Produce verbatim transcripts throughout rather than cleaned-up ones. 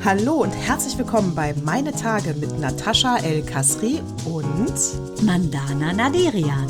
Hallo und herzlich willkommen bei Meine Tage mit Natascha El-Kasri und Mandana Naderian.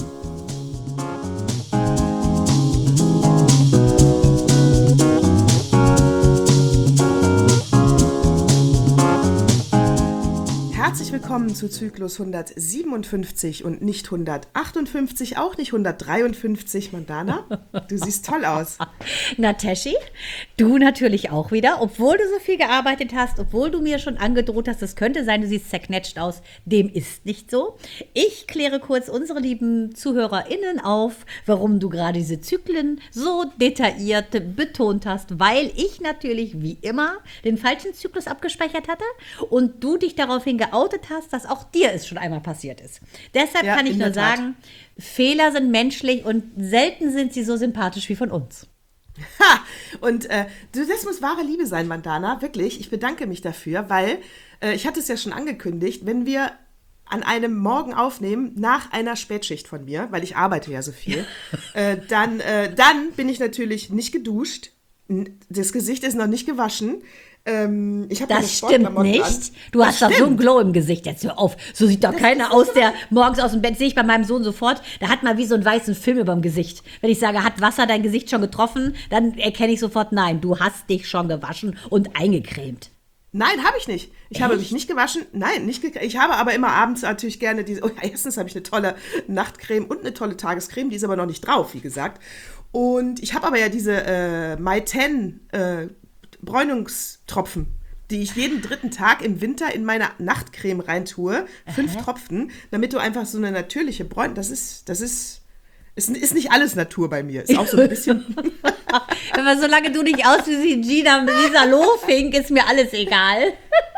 Herzlich willkommen zu Zyklus hundertsiebenundfünfzig und nicht hundertachtundfünfzig, auch nicht hundertdreiundfünfzig. Mandana, du siehst toll aus. Nataschi, du natürlich auch wieder, obwohl du so viel gearbeitet hast, obwohl du mir schon angedroht hast, es könnte sein, du siehst zerknetscht aus. Dem ist nicht so. Ich kläre kurz unsere lieben ZuhörerInnen auf, warum du gerade diese Zyklen so detailliert betont hast, weil ich natürlich wie immer den falschen Zyklus abgespeichert hatte und du dich daraufhin geoutet hast, dass auch dir es schon einmal passiert ist. Deshalb ja, kann ich nur sagen, Fehler sind menschlich und selten sind sie so sympathisch wie von uns. Ha! Und äh, das muss wahre Liebe sein, Mandana, wirklich. Ich bedanke mich dafür, weil äh, ich hatte es ja schon angekündigt, wenn wir an einem Morgen aufnehmen, nach einer Spätschicht von mir, weil ich arbeite ja so viel, äh, dann, äh, dann bin ich natürlich nicht geduscht, das Gesicht ist noch nicht gewaschen. Ähm, ich das stimmt nicht. An. Du das hast doch so ein Glow im Gesicht. Jetzt hör auf. So sieht doch das keiner aus, der morgens aus dem Bett, sehe ich bei meinem Sohn sofort, der hat mal wie so einen weißen Film über dem Gesicht. Wenn ich sage, hat Wasser dein Gesicht schon getroffen, dann erkenne ich sofort, nein, du hast dich schon gewaschen und eingecremt. Nein, habe ich nicht. Ich Echt? habe mich nicht gewaschen. Nein, nicht ge- ich habe aber immer abends natürlich gerne diese, oh, erstens habe ich eine tolle Nachtcreme und eine tolle Tagescreme, die ist aber noch nicht drauf, wie gesagt. Und ich habe aber ja diese äh, My Ten äh, Bräunungstropfen, die ich jeden dritten Tag im Winter in meine Nachtcreme reintue. Fünf Aha. Tropfen, damit du einfach so eine natürliche Bräunung, das ist, das ist, ist, ist nicht alles Natur bei mir. Ist auch so ein bisschen. Aber solange du nicht aussiehst wie Gina Lisa Lohfink, ist mir alles egal.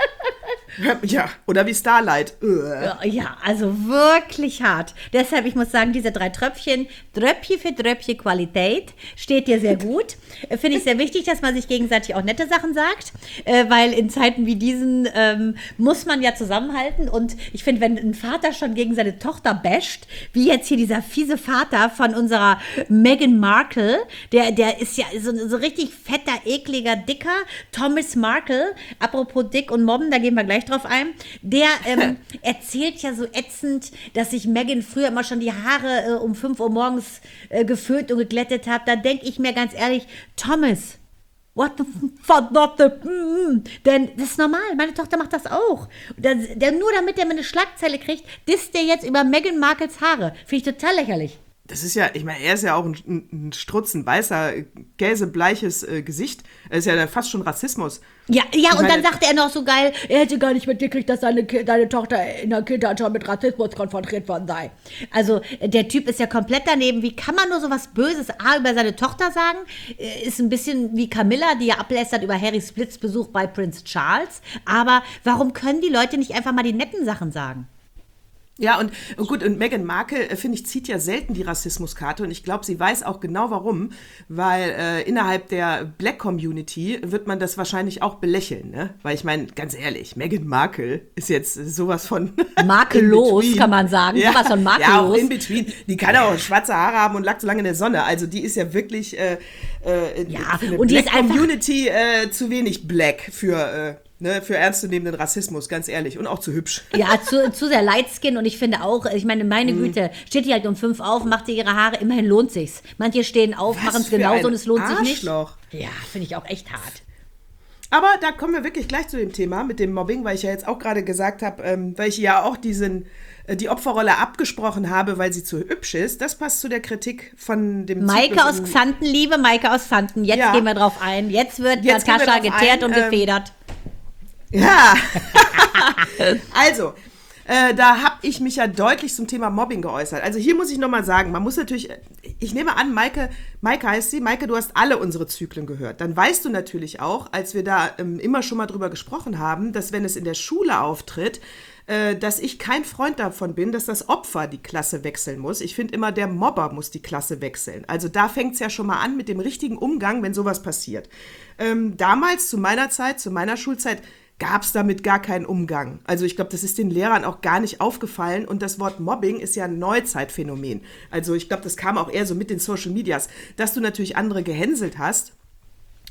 Ja, oder wie Starlight. Ja, also wirklich hart. Deshalb, ich muss sagen, diese drei Tröpfchen, Tröpfchen für Tröpfchen Qualität, steht dir sehr gut. Finde ich sehr wichtig, dass man sich gegenseitig auch nette Sachen sagt, weil in Zeiten wie diesen ähm, muss man ja zusammenhalten. Und ich finde, wenn ein Vater schon gegen seine Tochter basht, wie jetzt hier dieser fiese Vater von unserer Meghan Markle, der, der ist ja so, so richtig fetter, ekliger, dicker Thomas Markle, apropos dick und mobben, da gehen wir gleich drauf ein, der ähm, erzählt ja so ätzend, dass sich Meghan früher immer schon die Haare äh, um fünf Uhr morgens äh, geföhnt und geglättet hat. Da denke ich mir ganz ehrlich, Thomas, what the fuck, what the, mm, denn das ist normal, meine Tochter macht das auch. Der, der, nur damit er mir eine Schlagzeile kriegt, disst der jetzt über Meghan Markles Haare. Finde ich total lächerlich. Das ist ja, ich meine, er ist ja auch ein, ein Strutzen, weißer, gäsebleiches äh, Gesicht. Das ist ja dann fast schon Rassismus. Ja, ja, ich und meine, dann sagte er noch so geil, er hätte gar nicht mitgekriegt, dass seine, deine Tochter in der Kindheit schon mit Rassismus konfrontiert worden sei. Also, der Typ ist ja komplett daneben. Wie kann man nur so was Böses A über seine Tochter sagen? Ist ein bisschen wie Camilla, die ja ablästert über Harrys Blitzbesuch bei Prinz Charles. Aber warum können die Leute nicht einfach mal die netten Sachen sagen? Ja, und, und gut, und Meghan Markle, äh, finde ich, zieht ja selten die Rassismuskarte und ich glaube, sie weiß auch genau warum, weil äh, innerhalb der Black Community wird man das wahrscheinlich auch belächeln, ne? Weil ich meine, ganz ehrlich, Meghan Markle ist jetzt sowas von makellos, kann man sagen, ja, sowas von makellos. Ja, auch in between. Die kann auch schwarze Haare haben und lag so lange in der Sonne, also die ist ja wirklich äh, äh, ja, für eine und Black die ist Community äh, zu wenig black für äh, Ne, für ernstzunehmenden Rassismus, ganz ehrlich. Und auch zu hübsch. Ja, zu, zu sehr Lightskin. Und ich finde auch, ich meine, meine mm. Güte, steht die halt um fünf auf, macht ihr ihre Haare, immerhin lohnt sich's. Manche stehen auf, machen es genauso und es lohnt Arschloch. sich nicht. Ja, finde ich auch echt hart. Aber da kommen wir wirklich gleich zu dem Thema mit dem Mobbing, weil ich ja jetzt auch gerade gesagt habe, ähm, weil ich ja auch diesen, äh, die Opferrolle abgesprochen habe, weil sie zu hübsch ist. Das passt zu der Kritik von dem Maike aus Xanten, liebe Maike aus Xanten, jetzt ja. gehen wir drauf ein. Jetzt wird jetzt Natascha geteert ein, und gefedert. Ähm, Ja, also, äh, da habe ich mich ja deutlich zum Thema Mobbing geäußert. Also hier muss ich nochmal sagen, man muss natürlich, ich nehme an, Maike, Maike heißt sie, Maike, du hast alle unsere Zyklen gehört. Dann weißt du natürlich auch, als wir da ähm, immer schon mal drüber gesprochen haben, dass wenn es in der Schule auftritt, äh, dass ich kein Freund davon bin, dass das Opfer die Klasse wechseln muss. Ich finde immer, der Mobber muss die Klasse wechseln. Also da fängt es ja schon mal an mit dem richtigen Umgang, wenn sowas passiert. Ähm, damals, zu meiner Zeit, zu meiner Schulzeit, gab es damit gar keinen Umgang. Also ich glaube, das ist den Lehrern auch gar nicht aufgefallen und das Wort Mobbing ist ja ein Neuzeitphänomen. Also ich glaube, das kam auch eher so mit den Social Medias, dass du natürlich andere gehänselt hast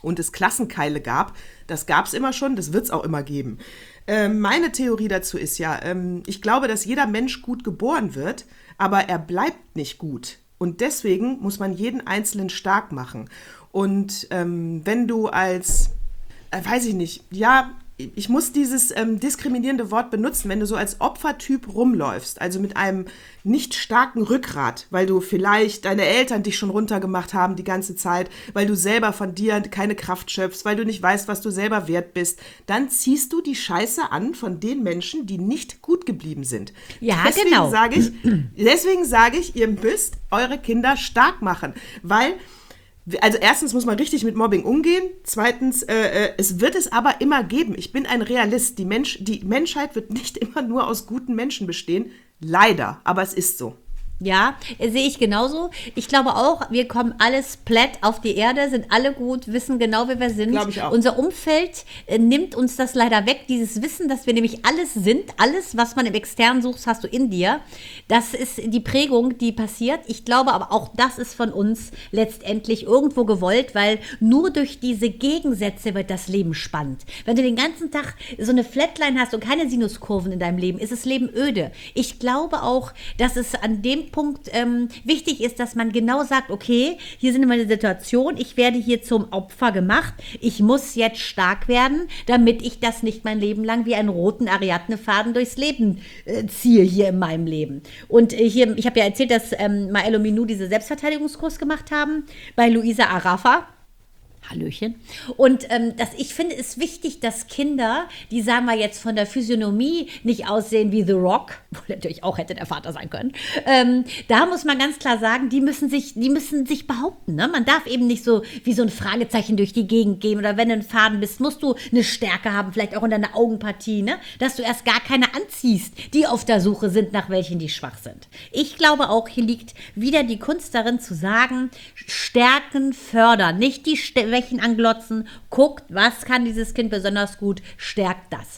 und es Klassenkeile gab. Das gab es immer schon, das wird es auch immer geben. Ähm, meine Theorie dazu ist ja, ähm, ich glaube, dass jeder Mensch gut geboren wird, aber er bleibt nicht gut. Und deswegen muss man jeden Einzelnen stark machen. Und ähm, wenn du als, äh, weiß ich nicht, ja, ich muss dieses ähm, diskriminierende Wort benutzen, wenn du so als Opfertyp rumläufst, also mit einem nicht starken Rückgrat, weil du vielleicht deine Eltern dich schon runtergemacht haben die ganze Zeit, weil du selber von dir keine Kraft schöpfst, weil du nicht weißt, was du selber wert bist, dann ziehst du die Scheiße an von den Menschen, die nicht gut geblieben sind. Ja, deswegen genau. Sage ich, deswegen sage ich, ihr müsst eure Kinder stark machen, weil also erstens muss man richtig mit Mobbing umgehen, zweitens, äh, äh, es wird es aber immer geben. Ich bin ein Realist. Die, Mensch, die Menschheit wird nicht immer nur aus guten Menschen bestehen, leider, aber es ist so. Ja, sehe ich genauso. Ich glaube auch, wir kommen alles platt auf die Erde, sind alle gut, wissen genau, wer wir sind. Glaube ich auch. Unser Umfeld äh, nimmt uns das leider weg, dieses Wissen, dass wir nämlich alles sind, alles, was man im Externen sucht, hast du in dir. Das ist die Prägung, die passiert. Ich glaube aber auch, das ist von uns letztendlich irgendwo gewollt, weil nur durch diese Gegensätze wird das Leben spannend. Wenn du den ganzen Tag so eine Flatline hast und keine Sinuskurven in deinem Leben, ist das Leben öde. Ich glaube auch, dass es an dem Punkt ähm, wichtig ist, dass man genau sagt, okay, hier sind meine Situation, ich werde hier zum Opfer gemacht, ich muss jetzt stark werden, damit ich das nicht mein Leben lang wie einen roten Ariadne-Faden durchs Leben äh, ziehe hier in meinem Leben. Und äh, hier, ich habe ja erzählt, dass ähm, Mael und Minou diese Selbstverteidigungskurs gemacht haben bei Luisa Arafa. Hallöchen. Und ähm, das, ich finde es wichtig, dass Kinder, die sagen wir jetzt von der Physiognomie nicht aussehen wie The Rock, wo natürlich auch hätte der Vater sein können, ähm, da muss man ganz klar sagen, die müssen sich, die müssen sich behaupten. Ne? Man darf eben nicht so wie so ein Fragezeichen durch die Gegend gehen oder wenn du ein Faden bist, musst du eine Stärke haben, vielleicht auch in deiner Augenpartie, ne? Dass du erst gar keine anziehst, die auf der Suche sind, nach welchen die schwach sind. Ich glaube auch, hier liegt wieder die Kunst darin zu sagen, Stärken fördern, nicht die Stärken Schwächen anglotzen, guckt, was kann dieses Kind besonders gut, stärkt das.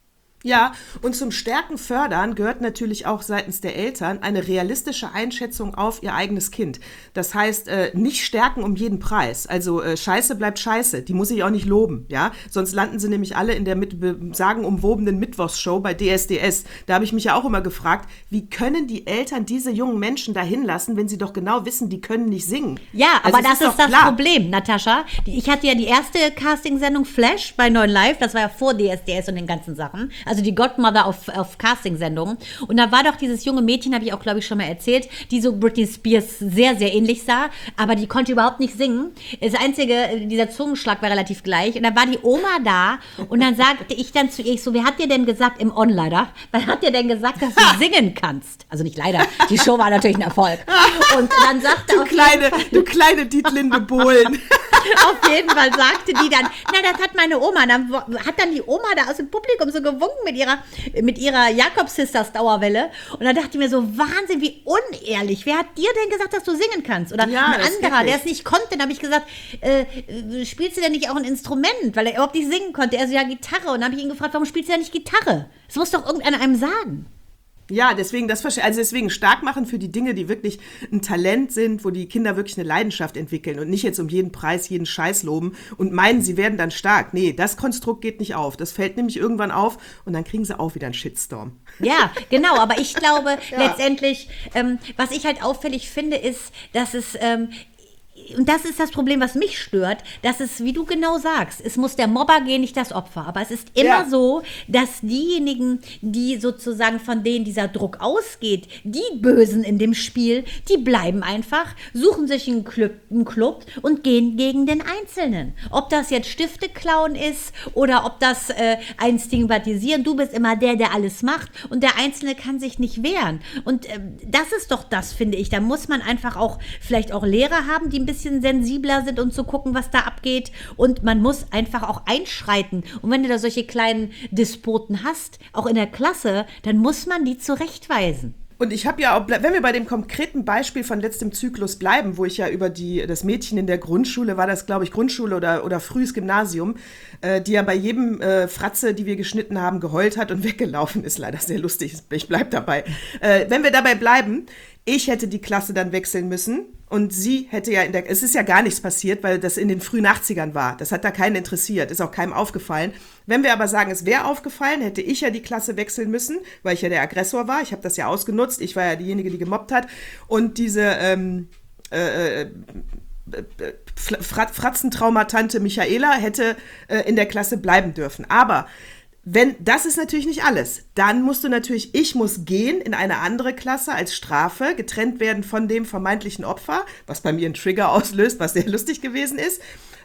Ja, und zum Stärken fördern gehört natürlich auch seitens der Eltern eine realistische Einschätzung auf ihr eigenes Kind. Das heißt, äh, nicht stärken um jeden Preis. Also äh, Scheiße bleibt Scheiße, die muss ich auch nicht loben, ja. Sonst landen sie nämlich alle in der mit, sagenumwobenen Mittwochsshow bei D S D S. Da habe ich mich ja auch immer gefragt, wie können die Eltern diese jungen Menschen dahin lassen, wenn sie doch genau wissen, die können nicht singen? Ja, also aber das ist, ist das klar. Problem, Natascha. Ich hatte ja die erste Castingsendung Flash bei neun Live, das war ja vor D S D S und den ganzen Sachen. Also die Godmother auf, auf Castingsendungen. Und da war doch dieses junge Mädchen, habe ich auch, glaube ich, schon mal erzählt, die so Britney Spears sehr, sehr ähnlich sah, aber die konnte überhaupt nicht singen. Das einzige, dieser Zungenschlag war relativ gleich. Und da war die Oma da und dann sagte ich dann zu ihr, ich so, wer hat dir denn gesagt, im On leider, wer hat dir denn gesagt, dass du singen kannst? Also nicht leider, die Show war natürlich ein Erfolg. Und dann sagte du kleine, du kleine Dietlinde Bohlen. Auf jeden Fall sagte die dann, na, das hat meine Oma. Dann hat dann die Oma da aus dem Publikum so gewunken mit ihrer, mit ihrer Jakob-Sisters Dauerwelle. Und dann dachte ich mir so, Wahnsinn, wie unehrlich. Wer hat dir denn gesagt, dass du singen kannst? Oder ja, ein anderer, der es nicht konnte. Dann habe ich gesagt, äh, spielst du denn nicht auch ein Instrument? Weil er überhaupt nicht singen konnte. Er so, ja, Gitarre. Und dann habe ich ihn gefragt, warum spielst du denn nicht Gitarre? Das muss doch irgendeiner einem sagen. Ja, deswegen das also deswegen stark machen für die Dinge, die wirklich ein Talent sind, wo die Kinder wirklich eine Leidenschaft entwickeln und nicht jetzt um jeden Preis jeden Scheiß loben und meinen, sie werden dann stark. Nee, das Konstrukt geht nicht auf. Das fällt nämlich irgendwann auf und dann kriegen sie auch wieder einen Shitstorm. Ja, genau, aber ich glaube ja. letztendlich, ähm, was ich halt auffällig finde, ist, dass es ähm, und das ist das Problem, was mich stört, dass es, wie du genau sagst, es muss der Mobber gehen, nicht das Opfer. Aber es ist immer ja. so, dass diejenigen, die sozusagen von denen dieser Druck ausgeht, die Bösen in dem Spiel, die bleiben einfach, suchen sich einen Club, einen Club und gehen gegen den Einzelnen. Ob das jetzt Stifte klauen ist oder ob das äh, ein Stigmatisieren, du bist immer der, der alles macht und der Einzelne kann sich nicht wehren. Und äh, das ist doch das, finde ich. Da muss man einfach auch vielleicht auch Lehrer haben, die ein bisschen sensibler sind und zu gucken, was da abgeht. Und man muss einfach auch einschreiten. Und wenn du da solche kleinen Despoten hast, auch in der Klasse, dann muss man die zurechtweisen. Und ich habe ja auch, wenn wir bei dem konkreten Beispiel von letztem Zyklus bleiben, wo ich ja über die, das Mädchen in der Grundschule, war das, glaube ich, Grundschule oder, oder frühes Gymnasium, äh, die ja bei jedem äh, Fratze, die wir geschnitten haben, geheult hat und weggelaufen ist. Leider sehr lustig, ich bleib dabei. Äh, wenn wir dabei bleiben, Ich hätte die Klasse dann wechseln müssen und sie hätte ja in der, es ist ja gar nichts passiert, weil das in den frühen achtzigern war. Das hat da keinen interessiert, ist auch keinem aufgefallen. Wenn wir aber sagen, es wäre aufgefallen, hätte ich ja die Klasse wechseln müssen, weil ich ja der Aggressor war. Ich habe das ja ausgenutzt. Ich war ja diejenige, die gemobbt hat. Und diese ähm, äh, äh, Fratzentraumatante Michaela hätte äh, in der Klasse bleiben dürfen. Aber wenn, das ist natürlich nicht alles. Dann musst du natürlich, ich muss gehen in eine andere Klasse als Strafe, getrennt werden von dem vermeintlichen Opfer, was bei mir einen Trigger auslöst, was sehr lustig gewesen ist.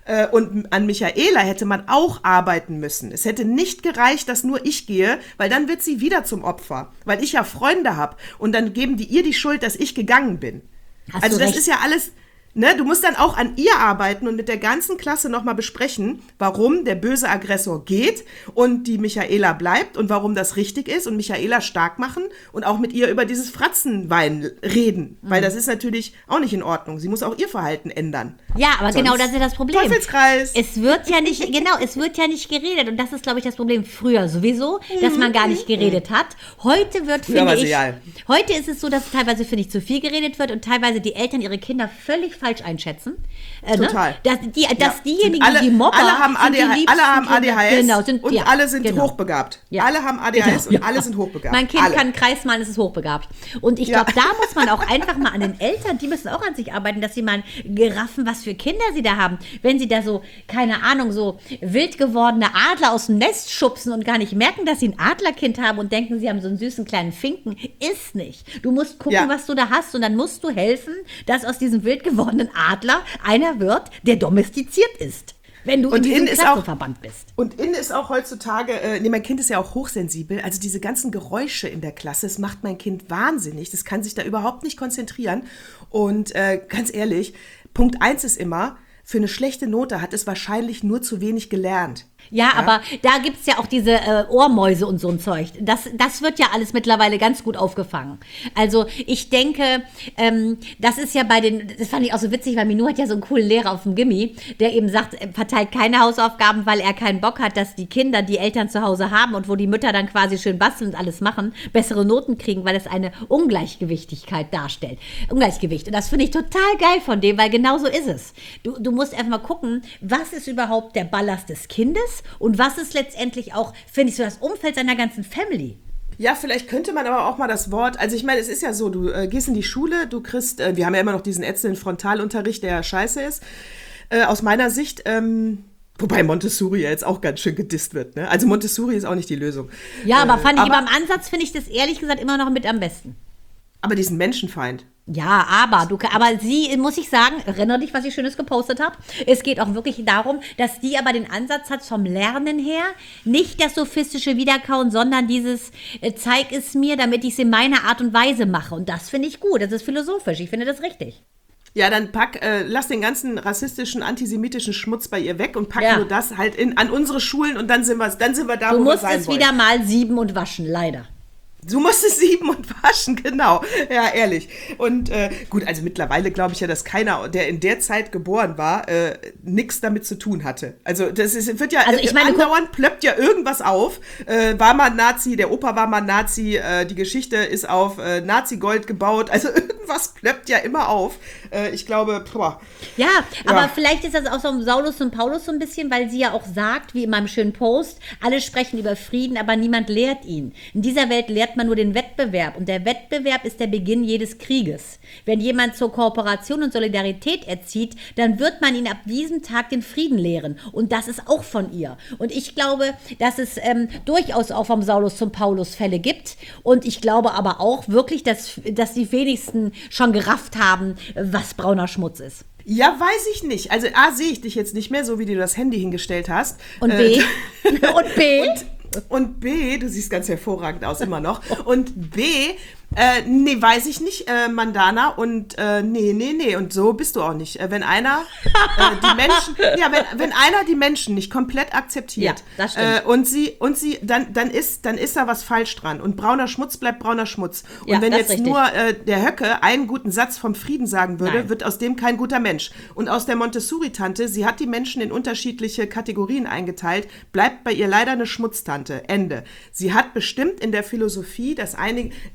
Und an Michaela hätte man auch arbeiten müssen. Es hätte nicht gereicht, dass nur ich gehe, weil dann wird sie wieder zum Opfer, weil ich ja Freunde habe. Und dann geben die ihr die Schuld, dass ich gegangen bin. Hast also du das recht. ist ja alles... Ne, du musst dann auch an ihr arbeiten und mit der ganzen Klasse nochmal besprechen, warum der böse Aggressor geht und die Michaela bleibt und warum das richtig ist und Michaela stark machen und auch mit ihr über dieses Fratzenwein reden, mhm. weil das ist natürlich auch nicht in Ordnung. Sie muss auch ihr Verhalten ändern. Ja, aber Sonst genau das ist das Problem. Teufelskreis. Es wird ja nicht, genau, es wird ja nicht geredet und das ist, glaube ich, das Problem früher sowieso, dass man gar nicht geredet hat. Heute wird, Früher finde war's ich, egal. heute ist es so, dass teilweise, finde ich, zu viel geredet wird und teilweise die Eltern ihre Kinder völlig falsch einschätzen. Äh, Total. Ne? Dass, die, dass Ja. diejenigen, alle, die Mobber, alle haben sind die A D H S, liebsten alle haben A D H S Kinder. Genau, sind, und ja, alle sind genau. hochbegabt. Ja. Alle haben A D H S Genau, und alle ja. sind hochbegabt. Mein Kind alle. kann einen Kreis malen, es ist hochbegabt. Und ich Ja. glaube, da muss man auch einfach mal an den Eltern, die müssen auch an sich arbeiten, dass sie mal geraffen, was für Kinder sie da haben. Wenn sie da so, keine Ahnung, so wild gewordene Adler aus dem Nest schubsen und gar nicht merken, dass sie ein Adlerkind haben und denken, sie haben so einen süßen kleinen Finken, ist nicht. Du musst gucken, Ja. was du da hast und dann musst du helfen, dass aus diesem wild gewordenen Adler einer wird, der domestiziert ist. Wenn du Und in diesem innen ist Klassenverband bist. Und innen ist auch heutzutage, äh, nee, mein Kind ist ja auch hochsensibel, also diese ganzen Geräusche in der Klasse, das macht mein Kind wahnsinnig, das kann sich da überhaupt nicht konzentrieren. Und äh, ganz ehrlich, Punkt eins ist immer, für eine schlechte Note hat es wahrscheinlich nur zu wenig gelernt. Ja, aber da gibt es ja auch diese äh, Ohrmäuse und so ein Zeug. Das, das wird ja alles mittlerweile ganz gut aufgefangen. Also ich denke, ähm, das ist ja bei den, das fand ich auch so witzig, weil Minou hat ja so einen coolen Lehrer auf dem Gimmi, der eben sagt, er verteilt keine Hausaufgaben, weil er keinen Bock hat, dass die Kinder, die Eltern zu Hause haben und wo die Mütter dann quasi schön basteln und alles machen, bessere Noten kriegen, weil es eine Ungleichgewichtigkeit darstellt. Ungleichgewicht. Und das finde ich total geil von dem, weil genau so ist es. Du, du musst einfach mal gucken, was ist überhaupt der Ballast des Kindes? Und was ist letztendlich auch, finde ich, so das Umfeld seiner ganzen Family? Ja, vielleicht könnte man aber auch mal das Wort, also ich meine, es ist ja so, du äh, gehst in die Schule, du kriegst, äh, wir haben ja immer noch diesen ätzenden Frontalunterricht, der ja scheiße ist, äh, aus meiner Sicht, ähm, wobei Montessori ja jetzt auch ganz schön gedisst wird, ne? Also Montessori ist auch nicht die Lösung. Ja, aber fand äh, ich, aber, aber im Ansatz finde ich das ehrlich gesagt immer noch mit am besten. Aber diesen Menschenfeind. Ja, aber du, aber sie, muss ich sagen, erinnere dich, was ich Schönes gepostet habe. Es geht auch wirklich darum, dass die aber den Ansatz hat vom Lernen her, nicht das sophistische Wiederkauen, sondern dieses, äh, zeig es mir, damit ich es in meiner Art und Weise mache. Und das finde ich gut, das ist philosophisch, ich finde das richtig. Ja, dann pack, äh, lass den ganzen rassistischen, antisemitischen Schmutz bei ihr weg und pack Ja. nur das halt in, an unsere Schulen und dann sind wir, dann sind wir da, Du wo wir musst sein es wollen. wieder mal sieben und waschen, leider. Du musst es sieben und waschen, genau. Ja, ehrlich. Und äh, gut, also mittlerweile glaube ich ja, dass keiner, der in der Zeit geboren war, äh, nichts damit zu tun hatte. Also das ist, wird ja, Also ich meine, andauernd plöppt ja irgendwas auf. Äh, war mal Nazi, der Opa war mal Nazi, äh, die Geschichte ist auf äh, Nazi-Gold gebaut. Also irgendwas plöppt ja immer auf. Äh, ich glaube, boah. Ja, aber Ja. vielleicht ist das auch so ein Saulus und Paulus so ein bisschen, weil sie ja auch sagt, wie in meinem schönen Post, alle sprechen über Frieden, aber niemand lehrt ihn. In dieser Welt lehrt man nur den Wettbewerb und der Wettbewerb ist der Beginn jedes Krieges. Wenn jemand zur Kooperation und Solidarität erzieht, dann wird man ihn ab diesem Tag den Frieden lehren und das ist auch von ihr. Und ich glaube, dass es ähm, durchaus auch vom Saulus zum Paulus Fälle gibt und ich glaube aber auch wirklich, dass, dass die wenigsten schon gerafft haben, was brauner Schmutz ist. Ja, weiß ich nicht. Also A, sehe ich dich jetzt nicht mehr, so wie du das Handy hingestellt hast. Und Äh, B? Und B? Und, und B, du siehst ganz hervorragend aus, immer noch. Und B, äh, nee, weiß ich nicht, äh, Mandana. Und äh, nee, nee, nee. Und so bist du auch nicht. Äh, wenn einer äh, die Menschen, ja, wenn, wenn einer die Menschen nicht komplett akzeptiert, Ja, das stimmt. äh, und sie, und sie, dann, dann ist, dann ist da was falsch dran. Und brauner Schmutz bleibt brauner Schmutz. Und Ja, wenn das ist jetzt richtig. nur äh, der Höcke einen guten Satz vom Frieden sagen würde, Nein. wird aus dem kein guter Mensch. Und aus der Montessori-Tante, sie hat die Menschen in unterschiedliche Kategorien eingeteilt, bleibt bei ihr leider eine Schmutztante. Ende. Sie hat bestimmt in der Philosophie, dass einige, äh, dass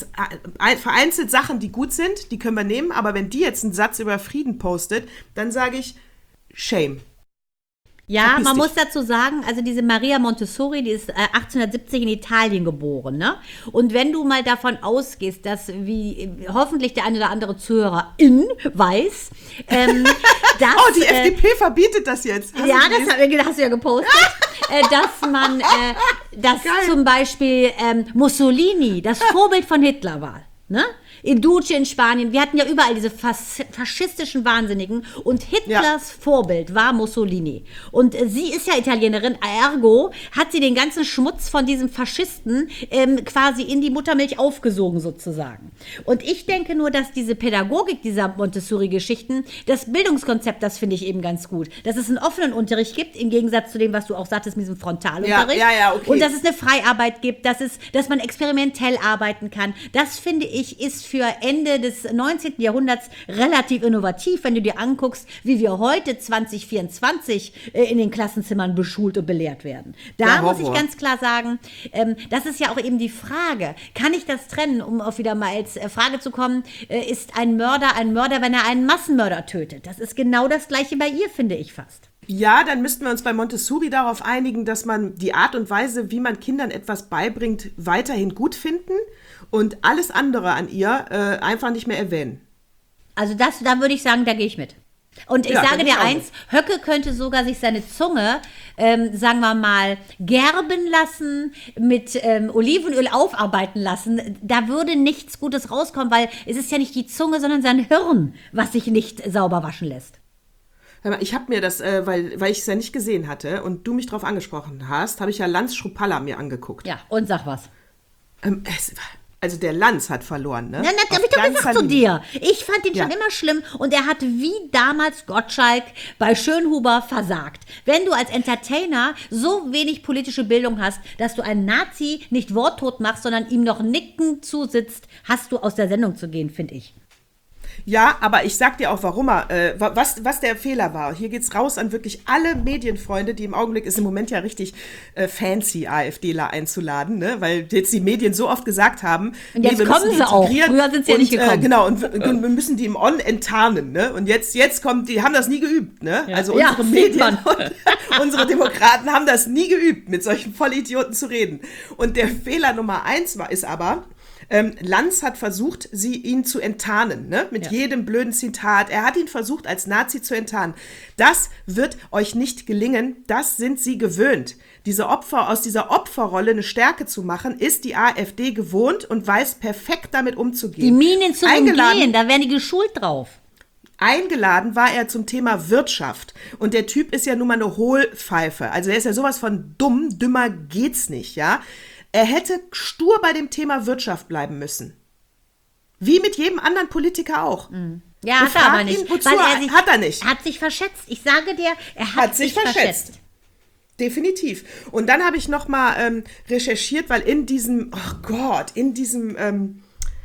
äh, vereinzelt Sachen, die gut sind, die können wir nehmen, aber wenn die jetzt einen Satz über Frieden postet, dann sage ich, shame. Ja, Verpiss man dich. muss dazu sagen, also diese Maria Montessori, die ist äh, achtzehnhundertsiebzig in Italien geboren, ne? Und wenn du mal davon ausgehst, dass, wie äh, hoffentlich der eine oder andere Zuhörerin weiß, ähm, dass... Oh, die äh, F D P verbietet das jetzt. Hast ja, du das gelesen? hab, hast du ja gepostet, äh, dass man, äh, dass Geil. zum Beispiel ähm, Mussolini das Vorbild von Hitler war, ne? In Duce in Spanien, wir hatten ja überall diese fas faschistischen Wahnsinnigen und Hitlers Ja. Vorbild war Mussolini. Und äh, sie ist ja Italienerin, ergo hat sie den ganzen Schmutz von diesem Faschisten ähm, quasi in die Muttermilch aufgesogen sozusagen. Und ich denke nur, dass diese Pädagogik dieser Montessori-Geschichten, das Bildungskonzept, das finde ich eben ganz gut. Dass es einen offenen Unterricht gibt, im Gegensatz zu dem, was du auch sagtest, mit diesem Frontalunterricht. Ja, ja, ja, okay. Und dass es eine Freiarbeit gibt, dass, es, dass man experimentell arbeiten kann. Das finde ich ist für Ende des neunzehnten Jahrhunderts relativ innovativ, wenn du dir anguckst, wie wir heute zwanzig vierundzwanzig äh, in den Klassenzimmern beschult und belehrt werden. Da Ja, muss ich Horror. ganz klar sagen, ähm, das ist ja auch eben die Frage, kann ich das trennen, um auf wieder mal als äh, Frage zu kommen, äh, ist ein Mörder ein Mörder, wenn er einen Massenmörder tötet? Das ist genau das Gleiche bei ihr, finde ich fast. Ja, dann müssten wir uns bei Montessori darauf einigen, dass man die Art und Weise, wie man Kindern etwas beibringt, weiterhin gut finden und alles andere an ihr äh, einfach nicht mehr erwähnen. Also das, da würde ich sagen, da gehe ich mit. Und ich Ja, da sage gehe ich dir auch eins, Höcke könnte sogar sich seine Zunge, ähm, sagen wir mal, gerben lassen, mit ähm, Olivenöl aufarbeiten lassen. Da würde nichts Gutes rauskommen, weil es ist ja nicht die Zunge, sondern sein Hirn, was sich nicht sauber waschen lässt. Hör mal, ich habe mir das, äh, weil, weil ich es ja nicht gesehen hatte und du mich darauf angesprochen hast, habe ich ja Lanz Schrupalla mir angeguckt. Ja, und sag was. Ähm, es, also der Lanz hat verloren, ne? Ja, das habe Auf ich doch ganzer gesagt zu Linie. dir. Ich fand ihn schon Ja. immer schlimm und er hat wie damals Gottschalk bei Schönhuber versagt. Wenn du als Entertainer so wenig politische Bildung hast, dass du einen Nazi nicht worttot machst, sondern ihm noch nicken zusitzt, hast du aus der Sendung zu gehen, finde ich. Ja, aber ich sag dir auch, warum er, äh, wa- was, was der Fehler war. Hier geht's raus an wirklich alle Medienfreunde, die im Augenblick ist im Moment ja richtig äh, fancy, AfDler einzuladen, ne? Weil jetzt die Medien so oft gesagt haben, Und jetzt wir kommen müssen die sie auch. integrieren Früher sind sie ja und, nicht gekommen. Äh, genau, und wir, und wir müssen die im On enttarnen, ne? Und jetzt, jetzt kommt, die haben das nie geübt, ne? Ja. Also Ja, unsere sieht Medien man. und unsere Demokraten haben das nie geübt, mit solchen Vollidioten zu reden. Und der Fehler Nummer eins war, ist aber, Ähm, Lanz hat versucht, sie ihn zu enttarnen, ne? Mit Ja. jedem blöden Zitat. Er hat ihn versucht, als Nazi zu enttarnen. Das wird euch nicht gelingen. Das sind sie gewöhnt. Diese Opfer, aus dieser Opferrolle eine Stärke zu machen, ist die AfD gewohnt und weiß perfekt damit umzugehen. Die Minen zu Eingeladen- umgehen, da werden die geschult drauf. Eingeladen war er zum Thema Wirtschaft. Und der Typ ist ja nun mal eine Hohlpfeife. Also er ist ja sowas von dumm. Dümmer geht's nicht, ja? Er hätte stur bei dem Thema Wirtschaft bleiben müssen. Wie mit jedem anderen Politiker auch. Ja, hat er Befrag aber nicht. ihn, wozu weil er- sich, hat er nicht. Hat sich verschätzt. Ich sage dir, er hat, Hat sich verschätzt. Definitiv. Und dann habe ich noch mal ähm, recherchiert, weil in diesem, oh Gott, in diesem, ähm,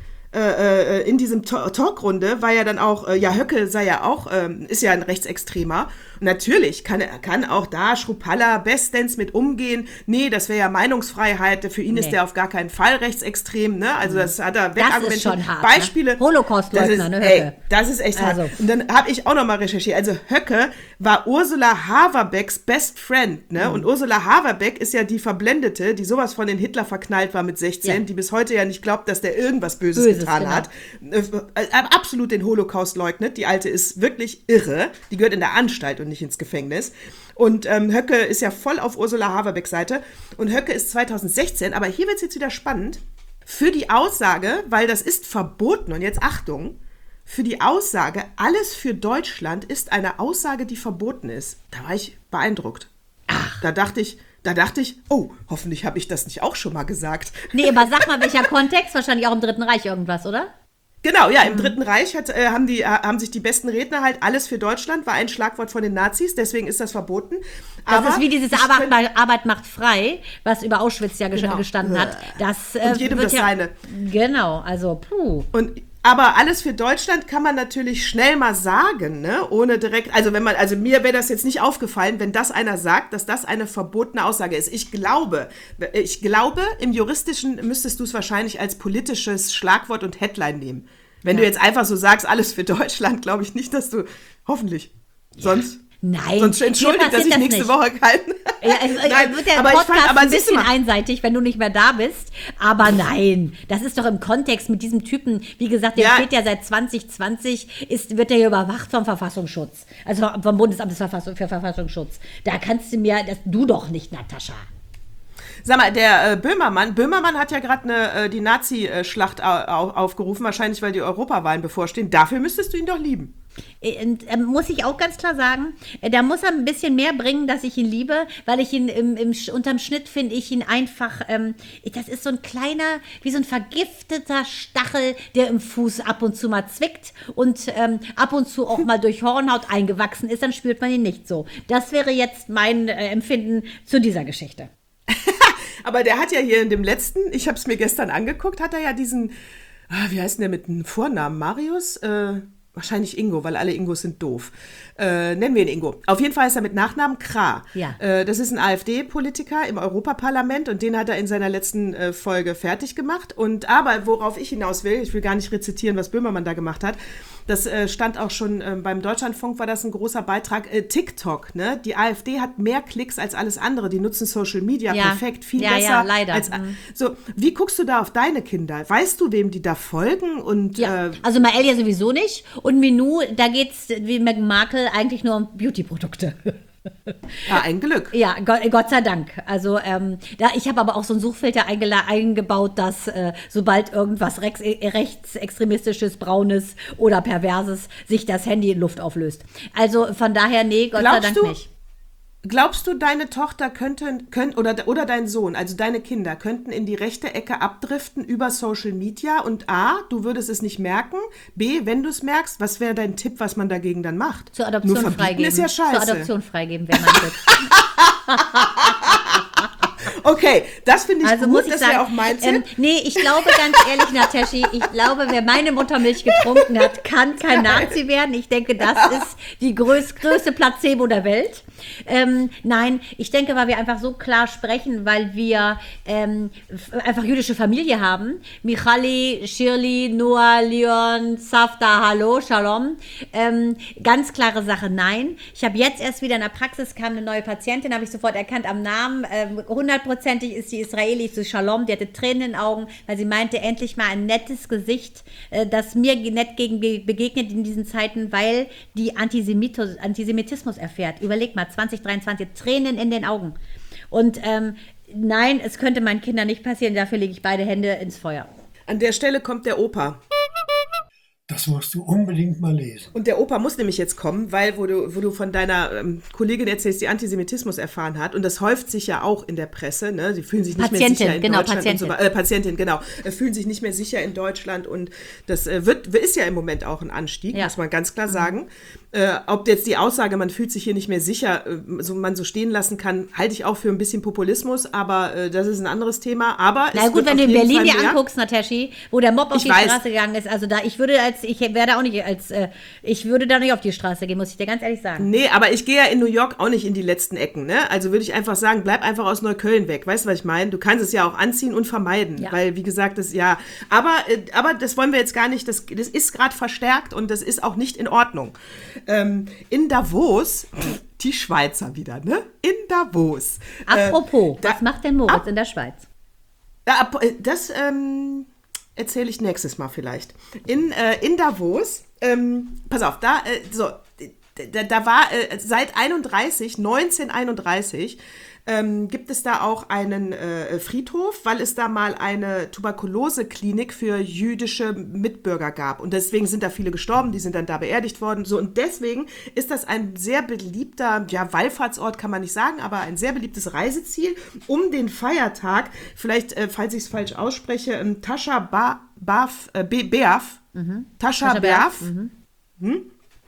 äh, äh, in diesem Ta- Talkrunde war ja dann auch, äh, ja, Höcke sei ja auch, ähm, ist ja ein Rechtsextremer. Und natürlich kann er kann auch da Schrupalla bestens mit umgehen. Nee, das wäre ja Meinungsfreiheit. Für ihn ist Nee. der auf gar keinen Fall rechtsextrem. Ne? Also das hat er Das wegargumentiert. ist schon hart, Beispiele. ne? Holocaustleugner, das ist, ne, ey, Höcke? das ist echt Also. hart. Und dann habe ich auch noch mal recherchiert. Also Höcke war Ursula Haverbecks Best Friend. Ne? Mhm. Und Ursula Haverbeck ist ja die Verblendete, die sowas von den Hitler verknallt war mit sechzehn, Ja. die bis heute ja nicht glaubt, dass der irgendwas Böses, Böses, getan genau. hat. Äh, absolut den Holocaust leugnet. Die Alte ist wirklich irre. Die gehört in der Anstalt und nicht ins Gefängnis. Und ähm, Höcke ist ja voll auf Ursula Haverbecks Seite. Und Höcke ist zweitausendsechzehn, aber hier wird es jetzt wieder spannend, für die Aussage, weil das ist verboten, und jetzt Achtung, für die Aussage, alles für Deutschland ist eine Aussage, die verboten ist. Da war ich beeindruckt. Ach. Da dachte ich, da dachte ich, oh, hoffentlich habe ich das nicht auch schon mal gesagt. Nee, aber sag mal, welcher Kontext? Wahrscheinlich auch im Dritten Reich irgendwas, oder? Genau, ja, im Dritten Reich hat, äh, haben, die, äh, haben sich die besten Redner halt, alles für Deutschland, war ein Schlagwort von den Nazis, deswegen ist das verboten. Das Aber ist wie dieses ich Arbeit, könnt- Arbeit macht frei, was über Auschwitz ja ges- Genau. gestanden hat. Das, äh, Und jedem wird das ja, Seine. Genau, also puh. Und Aber alles für Deutschland kann man natürlich schnell mal sagen, ne? Ohne direkt, also wenn man, also mir wäre das jetzt nicht aufgefallen, wenn das einer sagt, dass das eine verbotene Aussage ist. Ich glaube, ich glaube, im Juristischen müsstest du es wahrscheinlich als politisches Schlagwort und Headline nehmen. Wenn ja. du jetzt einfach so sagst, alles für Deutschland, glaube ich nicht, dass du, hoffentlich, ja. sonst... Nein, sonst entschuldigt, dass ich das nächste nicht. Woche kein... Ja, also, nein, wird der aber Podcast ich fand, aber ein bisschen mal, einseitig, wenn du nicht mehr da bist. Aber nein, das ist doch im Kontext mit diesem Typen, wie gesagt, der ja. steht ja seit zwanzig zwanzig, ist, wird der ja überwacht vom Verfassungsschutz. Also vom Bundesamt für Verfassungsschutz. Da kannst du mir, das du doch nicht, Natascha. Sag mal, der äh, Böhmermann, Böhmermann hat ja gerade äh, die Nazi-Schlacht au- aufgerufen, wahrscheinlich, weil die Europawahlen bevorstehen. Dafür müsstest du ihn doch lieben. Und, äh, muss ich auch ganz klar sagen, äh, da muss er ein bisschen mehr bringen, dass ich ihn liebe, weil ich ihn im, im, unterm Schnitt finde ich ihn einfach, ähm, das ist so ein kleiner, wie so ein vergifteter Stachel, der im Fuß ab und zu mal zwickt und ähm, ab und zu auch mal durch Hornhaut eingewachsen ist, dann spürt man ihn nicht so. Das wäre jetzt mein äh, Empfinden zu dieser Geschichte. Aber der hat ja hier in dem letzten, ich habe es mir gestern angeguckt, hat er ja diesen, ah, wie heißt denn der mit dem Vornamen, Marius? Äh, wahrscheinlich Ingo, weil alle Ingos sind doof. Äh, nennen wir ihn Ingo. Auf jeden Fall ist er mit Nachnamen Krah. Ja. Äh, das ist ein AfD-Politiker im Europaparlament und den hat er in seiner letzten äh, Folge fertig gemacht. Und aber, worauf ich hinaus will, ich will gar nicht rezitieren, was Böhmermann da gemacht hat, das äh, stand auch schon äh, beim Deutschlandfunk, war das ein großer Beitrag. Äh, TikTok, ne? Die AfD hat mehr Klicks als alles andere. Die nutzen Social Media ja. perfekt, viel ja, besser. Ja, leider. Als, mhm. So, wie guckst du da auf deine Kinder? Weißt du, wem die da folgen? Und, ja. äh, Also Mael ja sowieso nicht. Und Minou, da geht's wie Meghan Markle eigentlich nur um Beauty-Produkte. Ja, ein Glück. Ja, Gott, Gott sei Dank. Also ähm, da, ich habe aber auch so einen Suchfilter eingela- eingebaut, dass äh, sobald irgendwas rechts, rechtsextremistisches, braunes oder perverses sich das Handy in Luft auflöst. Also von daher, nee, Gott Glaubst sei Dank du, nicht. Glaubst du, deine Tochter könnte, könnt, oder, oder dein Sohn, also deine Kinder, könnten in die rechte Ecke abdriften über Social Media? Und A, du würdest es nicht merken. B, wenn du es merkst, was wäre dein Tipp, was man dagegen dann macht? Zur Adoption Nur freigeben. Ist ja scheiße. Zur Adoption freigeben wäre mein Tipp. Okay, das finde ich also gut, muss ich das sagen, wäre auch mein Tipp. Ähm, nee, ich glaube ganz ehrlich, Nataschi, ich glaube, wer meine Muttermilch getrunken hat, kann kein Nazi werden. Ich denke, das ist die größ, größte Placebo der Welt. Ähm, nein, ich denke, weil wir einfach so klar sprechen, weil wir ähm, f- einfach jüdische Familie haben. Michali, Shirley, Noah, Leon, Safta, Hallo, Shalom. Ähm, ganz klare Sache, nein. Ich habe jetzt erst wieder in der Praxis, kam eine neue Patientin, habe ich sofort erkannt am Namen. Ähm, hundertprozentig ist die Israeli zu Shalom. Die hatte Tränen in den Augen, weil sie meinte, endlich mal ein nettes Gesicht, äh, das mir nett gegen begegnet in diesen Zeiten, weil die Antisemitus, Antisemitismus erfährt. Überleg mal, zwanzig dreiundzwanzig, Tränen in den Augen. Und ähm, nein, es könnte meinen Kindern nicht passieren, dafür lege ich beide Hände ins Feuer. An der Stelle kommt der Opa. Das musst du unbedingt mal lesen. Und der Opa muss nämlich jetzt kommen, weil, wo du, wo du von deiner ähm, Kollegin erzählst, die Antisemitismus erfahren hat, und das häuft sich ja auch in der Presse, ne? Sie fühlen sich nicht Patientin, mehr sicher in genau, Deutschland. Patientin. Und so, äh, Patientin, genau. Äh, fühlen sich nicht mehr sicher in Deutschland und das äh, wird, ist ja im Moment auch ein Anstieg, Ja. muss man ganz klar sagen. Äh, ob jetzt die Aussage, man fühlt sich hier nicht mehr sicher, äh, so man so stehen lassen kann, halte ich auch für ein bisschen Populismus, aber äh, das ist ein anderes Thema. Aber Na es gut, wird wenn du auf in jeden Berlin Fall dir mehr. anguckst, Nataschi, wo der Mob auf Ich die weiß. Straße gegangen ist, also da, ich würde als, ich werde auch nicht als, äh, ich würde da nicht auf die Straße gehen, muss ich dir ganz ehrlich sagen. Nee, aber ich gehe ja in New York auch nicht in die letzten Ecken, ne? Also würde ich einfach sagen, bleib einfach aus Neukölln weg. Weißt du, was ich meine? Du kannst es ja auch anziehen und vermeiden, Ja. weil, wie gesagt, das, ja, aber, äh, aber das wollen wir jetzt gar nicht, das, das ist gerade verstärkt und das ist auch nicht in Ordnung. Ähm, in Davos, die Schweizer wieder, ne? In Davos. Apropos, Äh, da- was macht denn Moritz ab- in der Schweiz? Ja, ab- äh, das ähm, erzähle ich nächstes Mal vielleicht. In, äh, in Davos, ähm, pass auf, da, äh, so, da, da war äh, seit einunddreißig, neunzehnhunderteinunddreißig, ähm, gibt es da auch einen äh, Friedhof, weil es da mal eine Tuberkuloseklinik für jüdische Mitbürger gab. Und deswegen sind da viele gestorben, die sind dann da beerdigt worden. So, und deswegen ist das ein sehr beliebter, ja, Wallfahrtsort kann man nicht sagen, aber ein sehr beliebtes Reiseziel, um den Feiertag, vielleicht, äh, falls ich es falsch ausspreche, ähm, Tascha Ba- Baf, äh, Be- Beaf, Mhm. Tascha Tascha Beaf, Beaf, mhm. hm?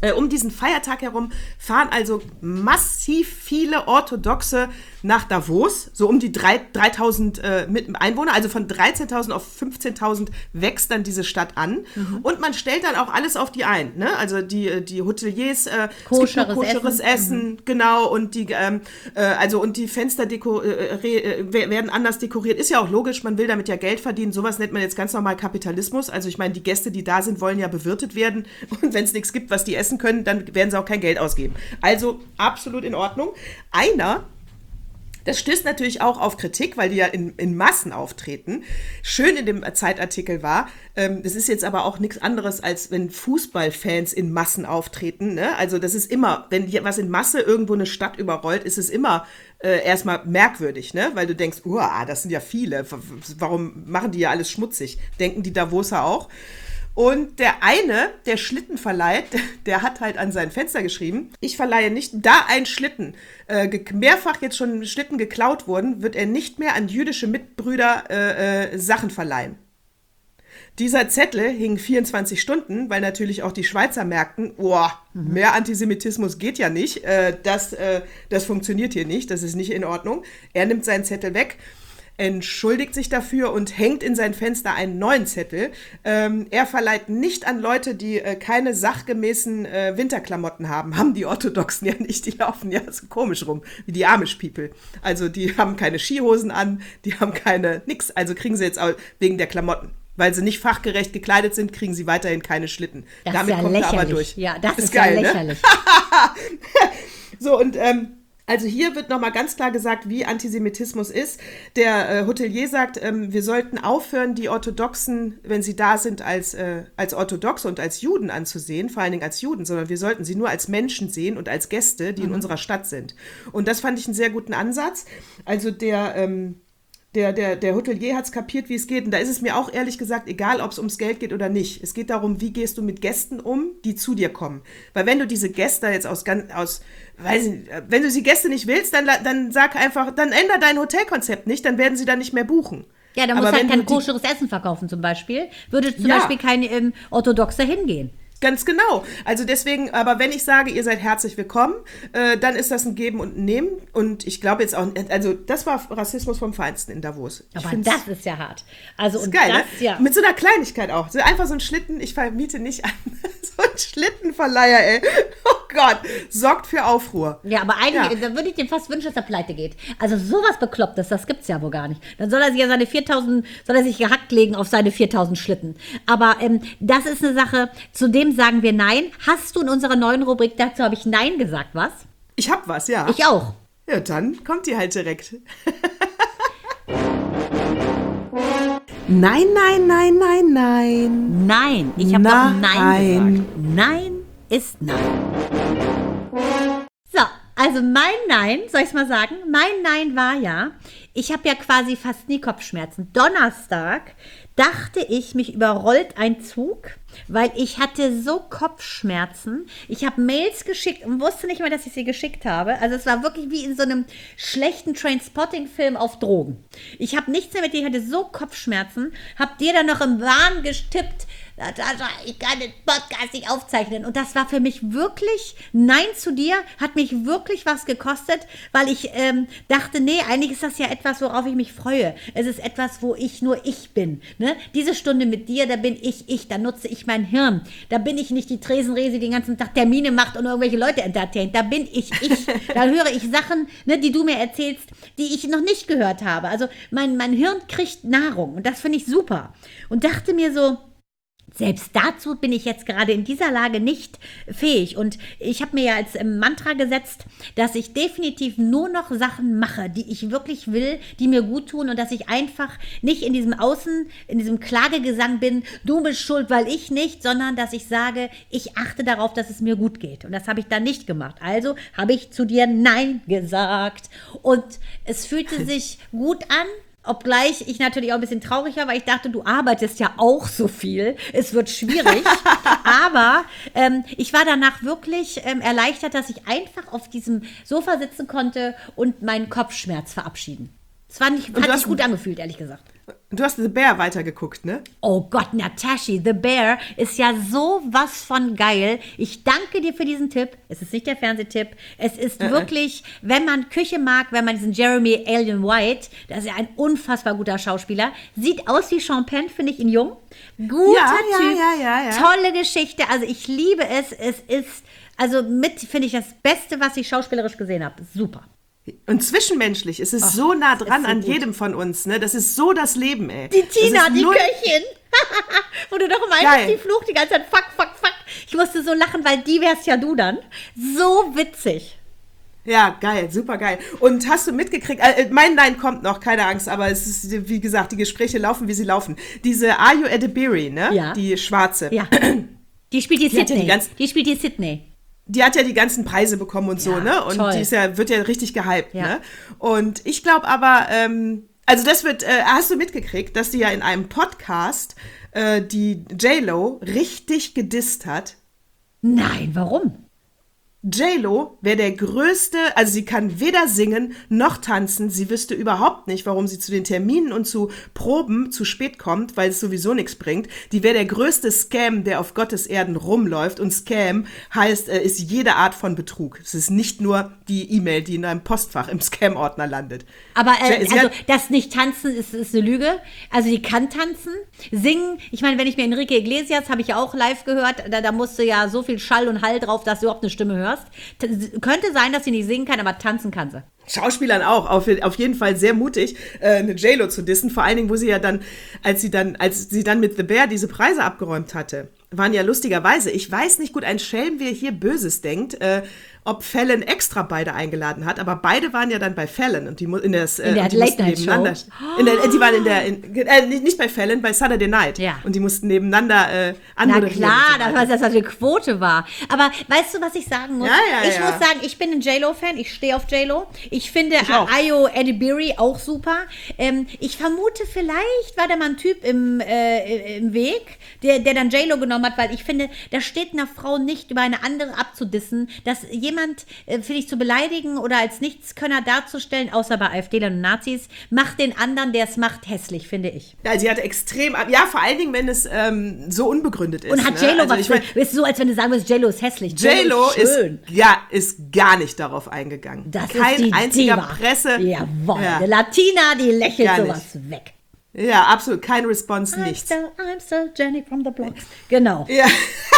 Äh, um diesen Feiertag herum fahren also massiv viele Orthodoxe nach Davos, so um die dreitausend äh, Einwohner, also von dreizehntausend auf fünfzehntausend wächst dann diese Stadt an. Mhm. Und man stellt dann auch alles auf die ein, ne? Also die, die Hoteliers, äh, koscheres, koscheres Essen, Essen mhm. genau, und die, ähm, äh, also und die Fenster deko- äh, werden anders dekoriert. Ist ja auch logisch, man will damit ja Geld verdienen. Sowas nennt man jetzt ganz normal Kapitalismus. Also ich meine, die Gäste, die da sind, wollen ja bewirtet werden. Und wenn es nichts gibt, was die essen können, dann werden sie auch kein Geld ausgeben. Also absolut in Ordnung. Einer, das stößt natürlich auch auf Kritik, weil die ja in, in Massen auftreten. Schön in dem Zeitartikel war, ähm, das ist jetzt aber auch nichts anderes, als wenn Fußballfans in Massen auftreten. Ne? Also das ist immer, wenn hier was in Masse irgendwo eine Stadt überrollt, ist es immer äh, erstmal merkwürdig, ne? Weil du denkst, uah, das sind ja viele, warum machen die ja alles schmutzig? Denken die Davoser auch? Und der eine, der Schlitten verleiht, der hat halt an sein Fenster geschrieben, ich verleihe nicht, da ein Schlitten, äh, mehrfach jetzt schon Schlitten geklaut wurden, wird er nicht mehr an jüdische Mitbrüder äh, äh, Sachen verleihen. Dieser Zettel hing vierundzwanzig Stunden, weil natürlich auch die Schweizer merkten, oh, mhm. mehr Antisemitismus geht ja nicht, äh, das, äh, das funktioniert hier nicht, das ist nicht in Ordnung. Er nimmt seinen Zettel weg, entschuldigt sich dafür und hängt in sein Fenster einen neuen Zettel. Ähm, er verleiht nicht an Leute, die äh, keine sachgemäßen äh, Winterklamotten haben. Haben die Orthodoxen ja nicht, die laufen ja so komisch rum, wie die Amish-People. Also die haben keine Skihosen an, die haben keine, nix. Also kriegen sie jetzt auch wegen der Klamotten. Weil sie nicht fachgerecht gekleidet sind, kriegen sie weiterhin keine Schlitten. Das Damit ist ja kommt lächerlich. er aber durch. Ja, das ist, ist geil, ja lächerlich. Ne? So, und ähm, also hier wird nochmal ganz klar gesagt, wie Antisemitismus ist. Der äh, Hotelier sagt, ähm, wir sollten aufhören, die Orthodoxen, wenn sie da sind, als, äh, als Orthodoxe und als Juden anzusehen, vor allen Dingen als Juden, sondern wir sollten sie nur als Menschen sehen und als Gäste, die mhm. in unserer Stadt sind. Und das fand ich einen sehr guten Ansatz. Also der... Ähm, Der, der, der Hotelier hat es kapiert, wie es geht. Und da ist es mir auch ehrlich gesagt egal, ob es ums Geld geht oder nicht. Es geht darum, wie gehst du mit Gästen um, die zu dir kommen. Weil wenn du diese Gäste jetzt aus, aus weiß nicht, wenn du die Gäste nicht willst, dann, dann sag einfach, dann änder dein Hotelkonzept nicht, dann werden sie dann nicht mehr buchen. Ja, da muss halt kein koscheres Essen verkaufen zum Beispiel. Würde zum ja. Beispiel kein ähm, Orthodoxer hingehen. Ganz genau. Also deswegen, aber wenn ich sage, ihr seid herzlich willkommen, äh, dann ist das ein Geben und ein Nehmen. Und ich glaube jetzt auch, also das war Rassismus vom Feinsten in Davos. Ich aber das ist ja hart. Also ist und geil, das, ne? ja. Mit so einer Kleinigkeit auch. So einfach so ein Schlitten, ich vermiete nicht an. So ein Schlittenverleiher, ey. Oh Gott, sorgt für Aufruhr. Ja, aber eigentlich, ja. da würde ich dir fast wünschen, dass er pleite geht. Also sowas Beklopptes, das gibt's ja wohl gar nicht. Dann soll er sich ja seine viertausend, soll er sich gehackt legen auf seine viertausend Schlitten. Aber ähm, das ist eine Sache, zu dem sagen wir Nein. Hast du in unserer neuen Rubrik, dazu habe ich Nein gesagt, was? Ich hab was, ja. Ich auch. Ja, dann kommt die halt direkt. Nein, nein, nein, nein, nein. Nein, ich habe doch Nein gesagt. Nein ist Nein. So, also mein Nein, soll ich es mal sagen? Mein Nein war ja, ich habe ja quasi fast nie Kopfschmerzen. Donnerstag dachte ich, mich überrollt ein Zug, weil ich hatte so Kopfschmerzen. Ich habe Mails geschickt und wusste nicht mal, dass ich sie geschickt habe. Also es war wirklich wie in so einem schlechten Trainspotting-Film auf Drogen. Ich habe nichts mehr mit dir, ich hatte so Kopfschmerzen, habe dir dann noch im Wahn getippt, ich kann den Podcast nicht aufzeichnen. Und das war für mich wirklich, Nein zu dir, hat mich wirklich was gekostet, weil ich ähm, dachte, nee, eigentlich ist das ja etwas, worauf ich mich freue. Es ist etwas, wo ich nur ich bin. Ne? Diese Stunde mit dir, da bin ich ich, da nutze ich mein Hirn. Da bin ich nicht die Tresenrese, die den ganzen Tag Termine macht und irgendwelche Leute entertaint. Da bin ich ich. Da höre ich Sachen, ne, die du mir erzählst, die ich noch nicht gehört habe. Also mein, mein Hirn kriegt Nahrung und das finde ich super. Und dachte mir so, selbst dazu bin ich jetzt gerade in dieser Lage nicht fähig. Und ich habe mir ja als Mantra gesetzt, dass ich definitiv nur noch Sachen mache, die ich wirklich will, die mir gut tun und dass ich einfach nicht in diesem Außen, in diesem Klagegesang bin, du bist schuld, weil ich nicht, sondern dass ich sage, ich achte darauf, dass es mir gut geht. Und das habe ich dann nicht gemacht. Also habe ich zu dir Nein gesagt. Und es fühlte sich gut an. Obgleich ich natürlich auch ein bisschen traurig war, weil ich dachte, du arbeitest ja auch so viel. Es wird schwierig. Aber ähm, ich war danach wirklich ähm, erleichtert, dass ich einfach auf diesem Sofa sitzen konnte und meinen Kopfschmerz verabschieden. Das war nicht, hat sich gut angefühlt, ehrlich gesagt. Du hast The Bear weitergeguckt, ne? Oh Gott, Natashi, The Bear ist ja so was von geil. Ich danke dir für diesen Tipp. Es ist nicht der Fernsehtipp. Es ist äh, wirklich, wenn man Küche mag, wenn man diesen Jeremy Allen White, das ist ja ein unfassbar guter Schauspieler, sieht aus wie Sean Penn, finde ich ihn jung. Guter ja, Typ, ja, ja, ja, ja. Tolle Geschichte. Also ich liebe es. Es ist, also mit, finde ich, das Beste, was ich schauspielerisch gesehen habe. Super. Und zwischenmenschlich, es ist Ach, so nah dran so an gut. jedem von uns, ne? Das ist so das Leben, ey. Die Tina, die null- Köchin. Wo du doch meinst, Geil. die flucht die ganze Zeit, fuck, fuck, fuck. Ich musste so lachen, weil die wärst ja du dann. So witzig. Ja, geil, super geil. Und hast du mitgekriegt, äh, mein Nein kommt noch, keine Angst, aber es ist, wie gesagt, die Gespräche laufen, wie sie laufen. Diese Ayo Edebiri, ne? Ja. Die Schwarze. Ja. Die spielt die, Die hat ja Sydney. die ganz- die spielt die Sydney. Die hat ja die ganzen Preise bekommen und so, Ja, ne? Und toll. die ist ja, wird ja richtig gehypt, Ja. ne? Und ich glaube aber, ähm, also das wird, äh, hast du mitgekriegt, dass die ja in einem Podcast äh, die J-Lo richtig gedisst hat? Nein, warum? J-Lo wäre der größte, also sie kann weder singen noch tanzen. Sie wüsste überhaupt nicht, warum sie zu den Terminen und zu Proben zu spät kommt, weil es sowieso nichts bringt. Die wäre der größte Scam, der auf Gottes Erden rumläuft. Und Scam heißt, äh, ist jede Art von Betrug. Es ist nicht nur die E-Mail, die in einem Postfach im Scam-Ordner landet. Aber äh, Sie also hat- das nicht tanzen ist, ist eine Lüge. Also die kann tanzen, singen. Ich meine, wenn ich mir Enrique Iglesias habe ich ja auch live gehört, da, da musste ja so viel Schall und Hall drauf, dass du überhaupt eine Stimme hörst. T- könnte sein, dass sie nicht singen kann, aber tanzen kann sie. Schauspielern auch, auf, auf jeden Fall sehr mutig, äh, eine J-Lo zu dissen. Vor allen Dingen, wo sie ja dann, als sie dann, als sie dann mit The Bear diese Preise abgeräumt hatte, waren ja lustigerweise, ich weiß nicht gut, ein Schelm, wer hier Böses denkt, äh, ob Fallon extra beide eingeladen hat, aber beide waren ja dann bei Fallon und die mu- in, das, äh, In der und die mussten Late-Night-Show? nebeneinander- In der, die waren in der, in, äh, nicht nicht bei Fallon, bei Saturday Night. Ja. Und die mussten nebeneinander äh, Na anmoderieren. klar, und so das weiter. war das, was eine Quote war. Aber weißt du, was ich sagen muss? Ja, ja, ich ja. muss sagen, ich bin ein J-Lo-Fan. Ich stehe auf J-Lo. Ich finde Ich auch. Ayo Edebiri auch super. Ähm, ich vermute, vielleicht war da mal ein Typ im, äh, im Weg, der, der dann J-Lo genommen hat, weil ich finde, da steht einer Frau nicht, über eine andere abzudissen, dass jemand, äh, finde ich, zu beleidigen oder als Nichtskönner darzustellen, außer bei AfDlern und Nazis, macht den anderen, der es macht, hässlich, finde ich. Ja, sie hat extrem, ja, vor allen Dingen, wenn es ähm, so unbegründet ist. Und hat ne? J-Lo Also was ich für, mein, ist so, als wenn du sagen würdest, J-Lo ist hässlich. J-Lo ist, schön. ja, ist gar nicht darauf eingegangen. Das Kein ist die einziger Diva. Presse. Jawohl, Ja. eine Latina, die lächelt Gar sowas weg. Ja, absolut, kein Response, I'm nichts. still, I'm still Jenny from the block. Genau. Ja.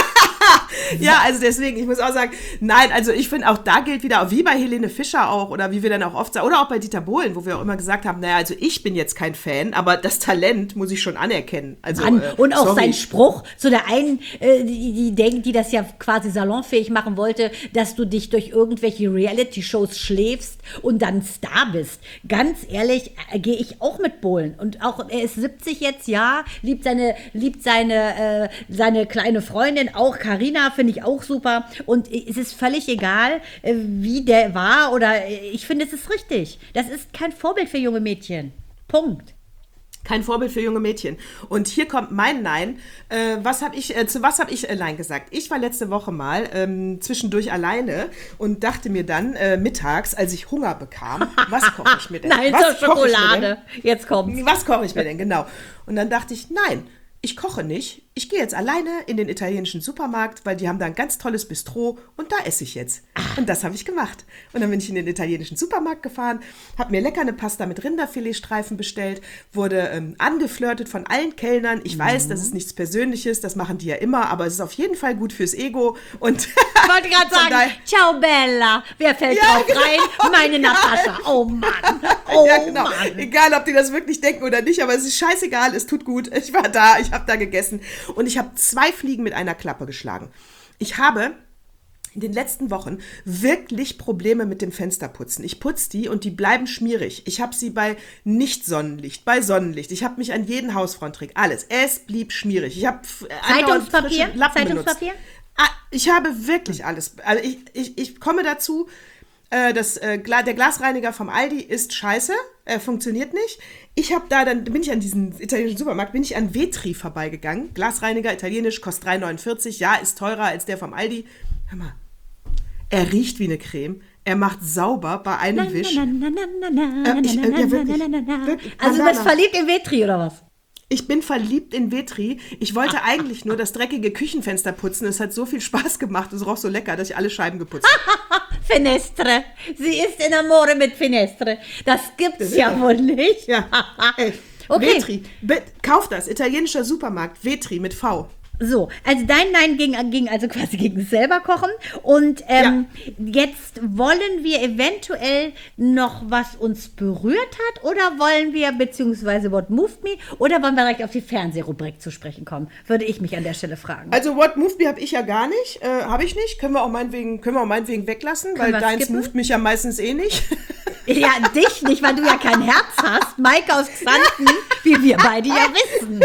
Ja, also deswegen, ich muss auch sagen, nein, also ich finde auch, da gilt wieder, wie bei Helene Fischer auch, oder wie wir dann auch oft sagen, oder auch bei Dieter Bohlen, wo wir auch immer gesagt haben, naja, also ich bin jetzt kein Fan, aber das Talent muss ich schon anerkennen. Also, Mann, äh, und auch sorry. sein Spruch zu der einen, äh, die, die denkt, die das ja quasi salonfähig machen wollte, dass du dich durch irgendwelche Reality-Shows schläfst und dann Star bist. Ganz ehrlich, äh, gehe ich auch mit Bohlen. Und auch, er ist siebzig jetzt, ja, liebt seine, liebt seine, äh, seine kleine Freundin, auch Carina, finde ich auch super. Und es ist völlig egal, äh, wie der war oder äh, ich finde, es ist richtig. Das ist kein Vorbild für junge Mädchen. Punkt. Kein Vorbild für junge Mädchen. Und hier kommt mein Nein. Äh, was hab ich, äh, zu was habe ich äh, Nein gesagt? Ich war letzte Woche mal ähm, zwischendurch alleine und dachte mir dann äh, mittags, als ich Hunger bekam, was koche ich mir denn? Nein, was zur koche ich mir Schokolade. Jetzt kommt's. denn? Was koche ich mir denn, genau. Und dann dachte ich, nein, ich koche nicht. Ich gehe jetzt alleine in den italienischen Supermarkt, weil die haben da ein ganz tolles Bistro und da esse ich jetzt. Und das habe ich gemacht. Und dann bin ich in den italienischen Supermarkt gefahren, habe mir lecker eine Pasta mit Rinderfiletstreifen bestellt, wurde ähm, angeflirtet von allen Kellnern. Ich weiß, das ist nichts Persönliches, das machen die ja immer, aber es ist auf jeden Fall gut fürs Ego. Und Ich wollte gerade von sagen, daher- ciao Bella. Wer fällt Ja, drauf genau. rein? Meine Natascha. Oh Mann. Oh ja, genau. Mann. Egal, ob die das wirklich denken oder nicht, aber es ist scheißegal, es tut gut. Ich war da, ich habe da gegessen und ich habe zwei Fliegen mit einer Klappe geschlagen. Ich habe in den letzten Wochen wirklich Probleme mit dem Fensterputzen. Ich putze die und die bleiben schmierig. Ich habe sie bei Nicht-Sonnenlicht, bei Sonnenlicht. Ich habe mich an jeden Hausfrauentrick, alles. Es blieb schmierig. Ich habe äh, andauernd Zeitungspapier? frische Lappen Zeitungspapier? benutzt. Ah, ich habe wirklich alles. Also ich, ich, ich komme dazu, äh, das, äh, Gla- der Glasreiniger vom Aldi ist scheiße, äh, funktioniert nicht. Ich habe da, dann bin ich an diesem italienischen Supermarkt, bin ich an Vetri vorbeigegangen. Glasreiniger, italienisch, kostet drei Euro neunundvierzig. Ja, ist teurer als der vom Aldi. Hör mal, er riecht wie eine Creme. er macht sauber bei einem Wisch. Na, na, na, na, na, Äh, ich- äh, ja, wirklich, na, na, na, na. wirklich, Also du Banana. bist verliebt in Vetri oder was? Ich bin verliebt in Vetri. Ich wollte eigentlich nur das dreckige Küchenfenster putzen. Es hat so viel Spaß gemacht. Es roch so lecker, dass ich alle Scheiben geputzt habe. Finestre. Sie ist in Amore mit Finestre. Das gibt's ja wohl nicht. Ja, ey. Okay. Vetri. Be- Kauf das. Italienischer Supermarkt. Vetri mit V. So, also dein Nein ging, ging also quasi gegen selber kochen. Und ähm, jetzt wollen wir eventuell noch, was uns berührt hat, oder wollen wir, beziehungsweise What Moved Me, oder wollen wir direkt auf die Fernsehrubrik zu sprechen kommen? Würde ich mich an der Stelle fragen. Also What Moved Me habe ich ja gar nicht. Äh, habe ich nicht. Können wir auch meinetwegen, können wir auch meinetwegen weglassen, weil wir deins skippen? moved mich ja meistens eh nicht. Ja, dich nicht, weil du ja kein Herz hast. Maike aus Xanten, wie wir beide ja wissen.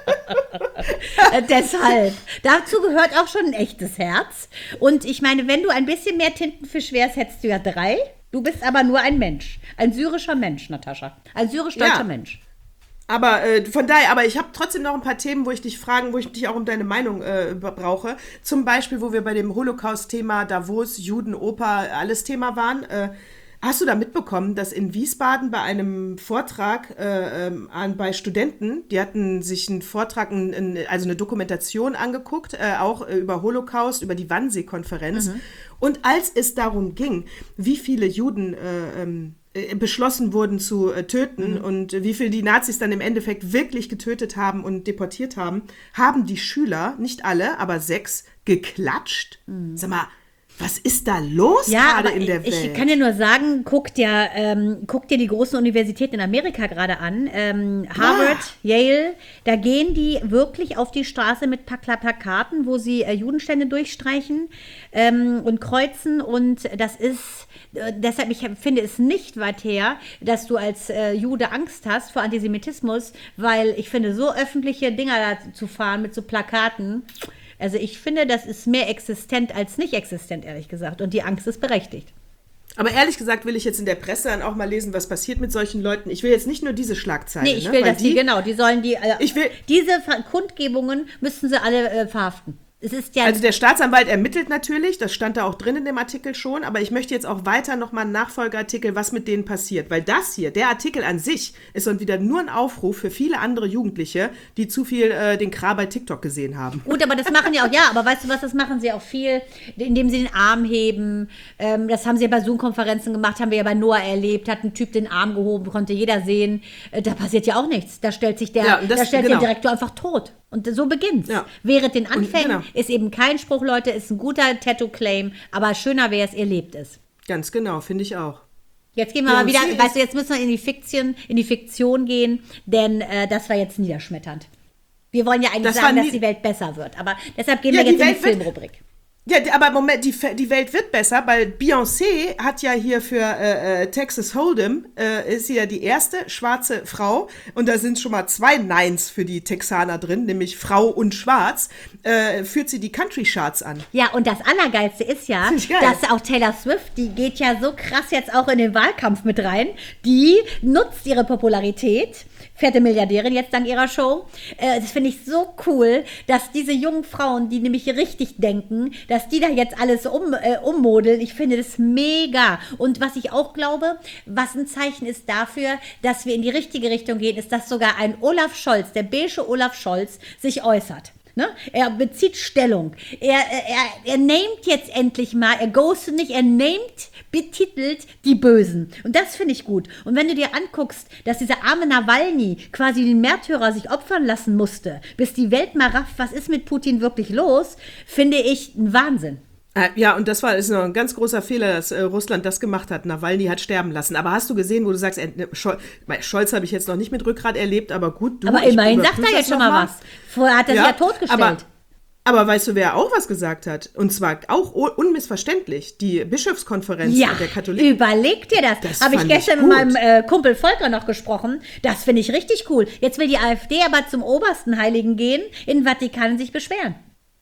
äh, deshalb. Dazu gehört auch schon ein echtes Herz. Und ich meine, wenn du ein bisschen mehr Tintenfisch wärst, hättest du ja drei. Du bist aber nur ein Mensch. Ein syrischer Mensch, Natascha. Ein syrisch-deutscher Ja. Mensch. Aber äh, von daher, aber ich habe trotzdem noch ein paar Themen, wo ich dich fragen, wo ich dich auch um deine Meinung äh, brauche. Zum Beispiel, wo wir bei dem Holocaust-Thema Davos, Juden, Opa, alles Thema waren. Äh, Hast du da mitbekommen, dass in Wiesbaden bei einem Vortrag äh, ähm, an, bei Studenten, die hatten sich einen Vortrag, ein, ein, also eine Dokumentation angeguckt, äh, auch äh, über Holocaust, über die Wannsee-Konferenz. Mhm. Und als es darum ging, wie viele Juden äh, ähm, äh, beschlossen wurden zu äh, töten mhm. und wie viele die Nazis dann im Endeffekt wirklich getötet haben und deportiert haben, haben die Schüler, nicht alle, aber sechs, geklatscht. Mhm. Sag mal, was ist da los ja, gerade aber in der Welt? Ich kann dir nur sagen, guck dir, ähm, guck dir die großen Universitäten in Amerika gerade an. Ähm, Harvard, ah. Yale, da gehen die wirklich auf die Straße mit Plakaten, wo sie äh, Judenstände durchstreichen ähm, und kreuzen. Und das ist, äh, deshalb, ich finde es nicht weit her, dass du als äh, Jude Angst hast vor Antisemitismus, weil ich finde, so öffentliche Dinger da zu fahren mit so Plakaten, also ich finde, das ist mehr existent als nicht existent, ehrlich gesagt. Und die Angst ist berechtigt. Aber ehrlich gesagt will ich jetzt in der Presse dann auch mal lesen, was passiert mit solchen Leuten. Ich will jetzt nicht nur diese Schlagzeilen. Nee, ich will, ne? dass die, die, genau, die sollen die, äh, ich will, diese Kundgebungen müssten sie alle äh, verhaften. Es ist ja also der Staatsanwalt ermittelt natürlich, das stand da auch drin in dem Artikel schon, aber ich möchte jetzt auch weiter nochmal einen Nachfolgeartikel, was mit denen passiert. Weil das hier, der Artikel an sich, ist dann wieder nur ein Aufruf für viele andere Jugendliche, die zu viel äh, den Kram bei TikTok gesehen haben. Gut, aber das machen ja auch, ja, aber weißt du was, das machen sie auch viel, indem sie den Arm heben. Ähm, das haben sie ja bei Zoom-Konferenzen gemacht, haben wir ja bei Noah erlebt, hat ein Typ den Arm gehoben, konnte jeder sehen. Äh, da passiert ja auch nichts. Da stellt sich der, ja, das, da stellt genau. der Direktor einfach tot. Und so beginnt's. Ja. Während den Anfängen genau. ist eben kein Spruch, Leute, ist ein guter Tattoo-Claim, aber schöner wäre es, ihr lebt es. Ganz genau, finde ich auch. Jetzt gehen wir ja, mal wieder, sie weißt du, jetzt müssen wir in die Fiktion, in die Fiktion gehen, denn äh, das war jetzt niederschmetternd. Wir wollen ja eigentlich das sagen, dass nie- die Welt besser wird, aber deshalb gehen Ja, wir jetzt die in die Welt wird- Filmrubrik. Ja, aber Moment, die, die Welt wird besser, weil Beyoncé hat ja hier für äh, Texas Hold'em, äh, ist sie ja die erste schwarze Frau und da sind schon mal zwei Nines für die Texaner drin, nämlich Frau und Schwarz, äh, führt sie die Country Charts an. Ja, und das Allergeilste ist ja, Ziemlich geil. dass auch Taylor Swift, die geht ja so krass jetzt auch in den Wahlkampf mit rein, die nutzt ihre Popularität, fette Milliardärin jetzt dank ihrer Show. Äh, das finde ich so cool, dass diese jungen Frauen, die nämlich richtig denken, dass die da jetzt alles um, äh, ummodeln. Ich finde das mega. Und was ich auch glaube, was ein Zeichen ist dafür, dass wir in die richtige Richtung gehen, ist, dass sogar ein Olaf Scholz, der beige Olaf Scholz, sich äußert. Ne? Er bezieht Stellung. Er, er, er namet jetzt endlich mal, er ghostet nicht, er namet, betitelt die Bösen. Und das finde ich gut. Und wenn du dir anguckst, dass dieser arme Nawalny quasi den Märtyrer sich opfern lassen musste, bis die Welt mal rafft, was ist mit Putin wirklich los, finde ich ein Wahnsinn. Äh, ja, und das war ist noch ein ganz großer Fehler, dass äh, Russland das gemacht hat. Nawalny hat sterben lassen. Aber hast du gesehen, wo du sagst, äh, Scholz, Scholz habe ich jetzt noch nicht mit Rückgrat erlebt, aber gut, du. Aber ich immerhin sagt überprüfe er das jetzt schon noch mal was. Vorher hat er sich ja totgestellt. Aber, aber weißt du, wer auch was gesagt hat? Und zwar auch un- unmissverständlich. Die Bischofskonferenz Ja, der Katholiken. überleg dir das. Das Habe ich fand ich gestern mit gut. meinem äh, Kumpel Volker noch gesprochen. Das finde ich richtig cool. Jetzt will die AfD aber zum obersten Heiligen gehen, in den Vatikan und sich beschweren.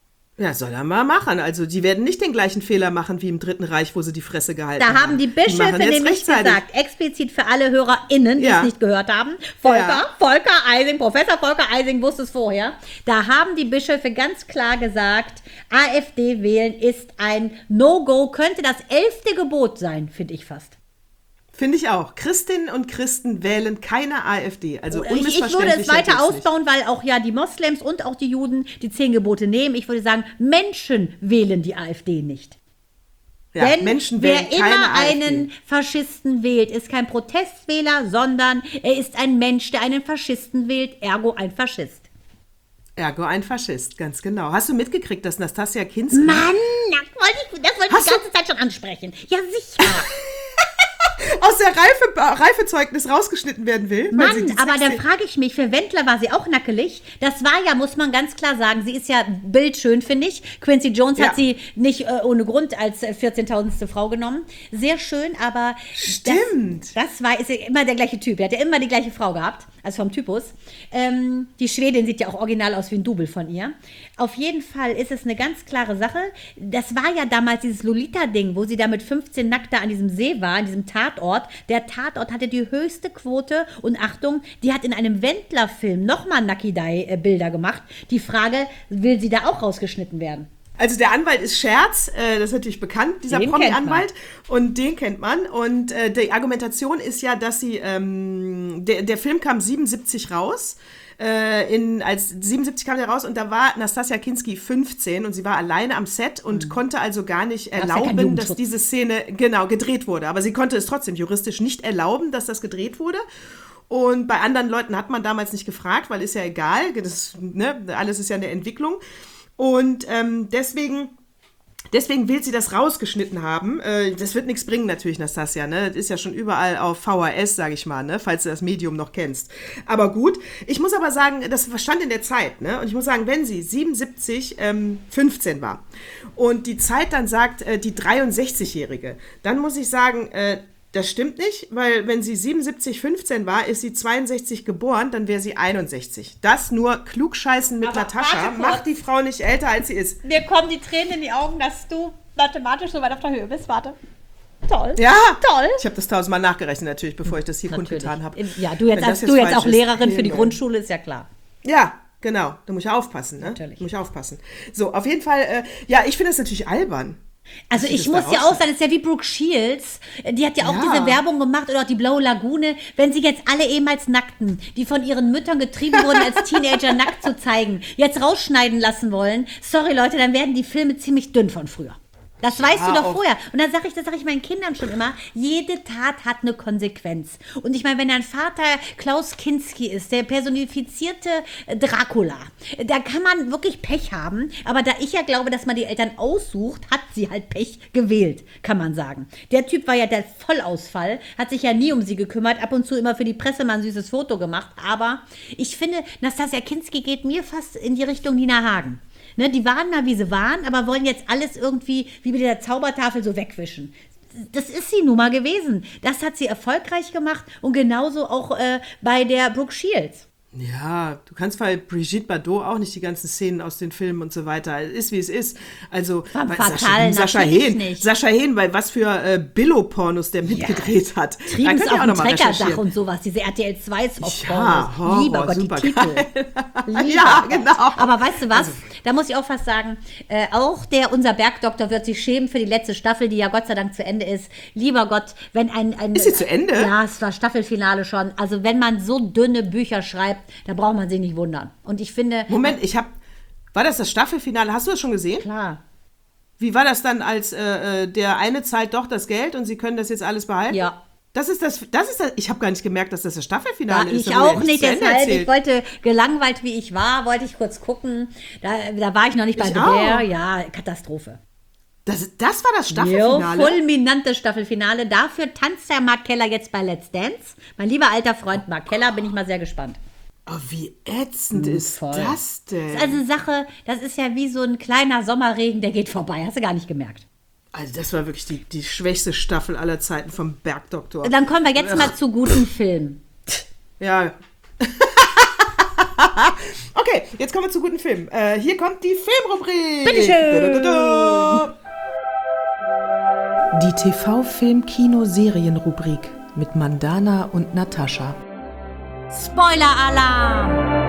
Ja, soll er mal machen. Also die werden nicht den gleichen Fehler machen wie im Dritten Reich, wo sie die Fresse gehalten Da haben. haben die Bischöfe nämlich gesagt, explizit für alle HörerInnen, die Ja. es nicht gehört haben, Volker, Ja. Volker Eising, Professor Volker Eising wusste es vorher, da haben die Bischöfe ganz klar gesagt, AfD wählen ist ein No-Go, könnte das elfte Gebot sein, finde ich fast. Finde ich auch. Christinnen und Christen wählen keine AfD. Also Ich, ich unmissverständlich. würde es weiter geht's nicht. ausbauen, weil auch ja die Moslems und auch die Juden die zehn Gebote nehmen. Ich würde sagen, Menschen wählen die AfD nicht. Ja, Denn Menschen wer wählen keine immer AfD. einen Faschisten wählt, ist kein Protestwähler, sondern er ist ein Mensch, der einen Faschisten wählt, ergo ein Faschist. Ergo ein Faschist, ganz genau. Hast du mitgekriegt, dass Nastassja Kinski... Mann, das wollte ich, das wollte ich Hast die ganze Zeit schon ansprechen. Ja, sicher. aus der Reife, Reifezeugnis rausgeschnitten werden will. weil sie Mann, die aber dann sechzehn frage ich mich, für Wendler war sie auch nackelig. Das war ja, muss man ganz klar sagen, sie ist ja bildschön, finde ich. Quincy Jones Ja. hat sie nicht äh, ohne Grund als äh, vierzehntausendste Frau genommen. Sehr schön, aber Stimmt. Das, das war, ist ja immer der gleiche Typ. Er hat ja immer die gleiche Frau gehabt, also vom Typus. Ähm, die Schwedin sieht ja auch original aus wie ein Double von ihr. Auf jeden Fall ist es eine ganz klare Sache. Das war ja damals dieses Lolita-Ding, wo sie da mit fünfzehn nackt da an diesem See war, an diesem Tatort. Der Tatort hatte die höchste Quote und Achtung, die hat in einem Wendler-Film nochmal Nakidai-Bilder gemacht. Die Frage, will sie da auch rausgeschnitten werden? Also der Anwalt ist Scherz, äh, das ist natürlich bekannt, dieser Den Promi-Anwalt. Und den kennt man. Und äh, die Argumentation ist ja, dass sie, ähm, der, der Film kam siebenundsiebzig raus. Äh, in, als siebenundsiebzig kam der raus und da war Nastassja Kinski fünfzehn und sie war alleine am Set und mhm. konnte also gar nicht ja keinen erlauben, dass Jugendschutz. diese Szene genau gedreht wurde. Aber sie konnte es trotzdem juristisch nicht erlauben, dass das gedreht wurde. Und bei anderen Leuten hat man damals nicht gefragt, weil ist ja egal, das, ne, alles ist ja eine Entwicklung. Und ähm, deswegen, deswegen will sie das rausgeschnitten haben. Äh, das wird nichts bringen natürlich, Nastassja. Ne? Das ist ja schon überall auf V H S, sage ich mal, ne? Falls du das Medium noch kennst. Aber gut, ich muss aber sagen, das stand in der Zeit. Ne? Und ich muss sagen, wenn sie siebenundsiebzig ähm, fünfzehn war und die Zeit dann sagt, äh, die dreiundsechzigjährige, dann muss ich sagen, äh, das stimmt nicht, weil wenn sie siebenundsiebzig fünfzehn war, ist sie zweiundsechzig geboren, dann wäre sie einundsechzig. Das nur klugscheißen mit Aber Natascha warte kurz. macht die Frau nicht älter, als sie ist. Mir kommen die Tränen in die Augen, dass du mathematisch so weit auf der Höhe bist. Warte. Toll. Ja, Toll. Ich habe das tausendmal nachgerechnet natürlich, bevor ich das hier kundgetan habe. Ja, du jetzt, Wenn als, das du jetzt falsch auch ist, Lehrerin für die Himmel. Grundschule, ist ja klar. Ja, genau. Da muss ich aufpassen, ne? Natürlich. Da muss ich aufpassen. So, auf jeden Fall, äh, ja, ich finde das natürlich albern. Also dass sie ich das muss da ja auch sagen, das ist ja wie Brooke Shields, die hat ja auch Ja. diese Werbung gemacht oder auch die Blaue Lagune, wenn sie jetzt alle ehemals Nackten, die von ihren Müttern getrieben wurden, als Teenager nackt zu zeigen, jetzt rausschneiden lassen wollen, sorry Leute, dann werden die Filme ziemlich dünn von früher. Das weißt Ja, du doch auch. vorher. Und dann sage ich, das sage ich meinen Kindern schon immer, jede Tat hat eine Konsequenz. Und ich meine, wenn dein Vater Klaus Kinski ist, der personifizierte Dracula, da kann man wirklich Pech haben. Aber da ich ja glaube, dass man die Eltern aussucht, hat sie halt Pech gewählt, kann man sagen. Der Typ war ja der Vollausfall, hat sich ja nie um sie gekümmert, ab und zu immer für die Presse mal ein süßes Foto gemacht. Aber ich finde, Nastassja Kinski geht mir fast in die Richtung Nina Hagen. Ne, die waren mal, wie sie waren, aber wollen jetzt alles irgendwie wie mit der Zaubertafel so wegwischen. Das ist sie nun mal gewesen. Das hat sie erfolgreich gemacht und genauso auch äh, bei der Brooke Shields. Ja, du kannst bei Brigitte Bardot auch nicht die ganzen Szenen aus den Filmen und so weiter. Es ist, wie es ist. Also, War weil fatal, Sascha, Sascha natürlich Hehn, nicht. Sascha Hehn, weil was für äh, Billo-Pornos der mitgedreht hat. Da Triebens könnt ihr auf auch dem noch mal Treckerdach recherchieren. und sowas, diese R T L zwei Softpornos. Ja, Horror, Lieber Gott, die super Titel. Lieber Ja, Gott. genau. Aber weißt du was? Da muss ich auch fast sagen, äh, auch der, unser Bergdoktor wird sich schämen für die letzte Staffel, die ja Gott sei Dank zu Ende ist. Lieber Gott, wenn ein... ein Ist sie zu Ende? Ja, es war Staffelfinale schon. Also wenn man so dünne Bücher schreibt, da braucht man sich nicht wundern. Und ich finde... Moment, ich habe. War das das Staffelfinale? Hast du das schon gesehen? Klar. Wie war das dann, als äh, äh, der eine zahlt doch das Geld und sie können das jetzt alles behalten? Ja. Das ist das, das ist das, ich habe gar nicht gemerkt, dass das das Staffelfinale Ja, ist. ich da wurde ja auch nichts nicht, zu Ende deshalb, erzählt. ich wollte, gelangweilt wie ich war, wollte ich kurz gucken. Da, da war ich noch nicht bei Ich The auch. Bear. Ja, Katastrophe. Das, das war das Jo, Staffelfinale? fulminantes Staffelfinale. Dafür tanzt der Mark Keller jetzt bei Let's Dance. Mein lieber alter Freund Mark Keller, bin ich mal sehr gespannt. Oh, wie ätzend ist voll. das denn? Das ist also eine Sache, das ist ja wie so ein kleiner Sommerregen, der geht vorbei. Hast du gar nicht gemerkt. Also das war wirklich die, die schwächste Staffel aller Zeiten vom Bergdoktor. Dann kommen wir jetzt mal zu guten Filmen. Ja. Okay, Okay, jetzt kommen wir zu guten Filmen. Äh, hier kommt die Filmrubrik. Bitteschön. Die T V-Film-Kino-Serien-Rubrik mit Mandana und Natascha. Spoiler-Alarm!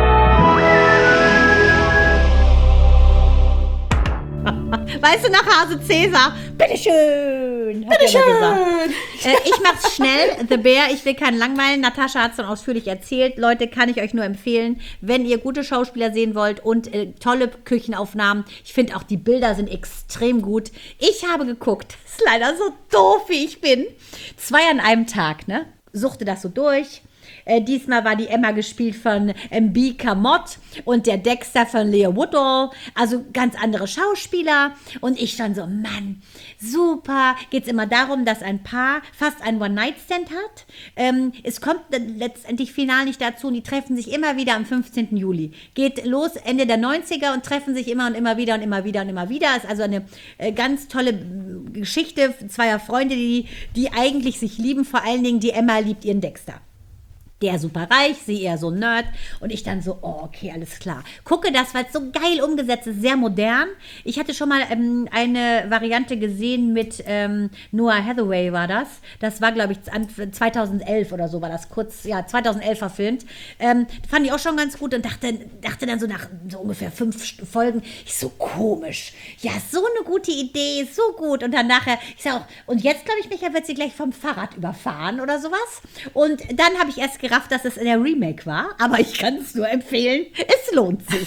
Weißt du, nach Hase Cäsar? Bitteschön! Bitteschön! Äh, ich mach's schnell. The Bear, ich will keinen langweilen. Natascha hat's schon ausführlich erzählt. Leute, kann ich euch nur empfehlen, wenn ihr gute Schauspieler sehen wollt und äh, tolle Küchenaufnahmen. Ich finde auch, die Bilder sind extrem gut. Ich habe geguckt. Ist leider so doof, wie ich bin. Zwei an einem Tag, ne? Suchte das so durch. Äh, diesmal war die Emma gespielt von M B Kamott und der Dexter von Leo Woodall. Also ganz andere Schauspieler. Und ich stand so, Mann, super. Geht es immer darum, dass ein Paar fast einen One-Night-Stand hat. Ähm, es kommt dann letztendlich final nicht dazu und die treffen sich immer wieder am fünfzehnten Juli. Geht los Ende der neunziger und treffen sich immer und immer wieder und immer wieder und immer wieder. Ist also eine äh, ganz tolle äh, Geschichte zweier Freunde, die, die eigentlich sich lieben. Vor allen Dingen die Emma liebt ihren Dexter. Der super reich, sie eher so ein Nerd. Und ich dann so, oh, okay, alles klar. Gucke das, weil es so geil umgesetzt ist, sehr modern. Ich hatte schon mal ähm, eine Variante gesehen mit ähm, Noah Hathaway war das. Das war, glaube ich, zweitausendelf oder so war das kurz, ja, zweitausendelf verfilmt. Ähm, fand ich auch schon ganz gut und dachte, dachte dann so nach so ungefähr fünf Folgen, ich so komisch. Ja, so eine gute Idee, so gut. Und dann nachher, ich sag auch, und jetzt, glaube ich, Micha wird sie gleich vom Fahrrad überfahren oder sowas. Und dann habe ich erst gerafft, dass es in der Remake war, aber ich kann es nur empfehlen, es lohnt sich.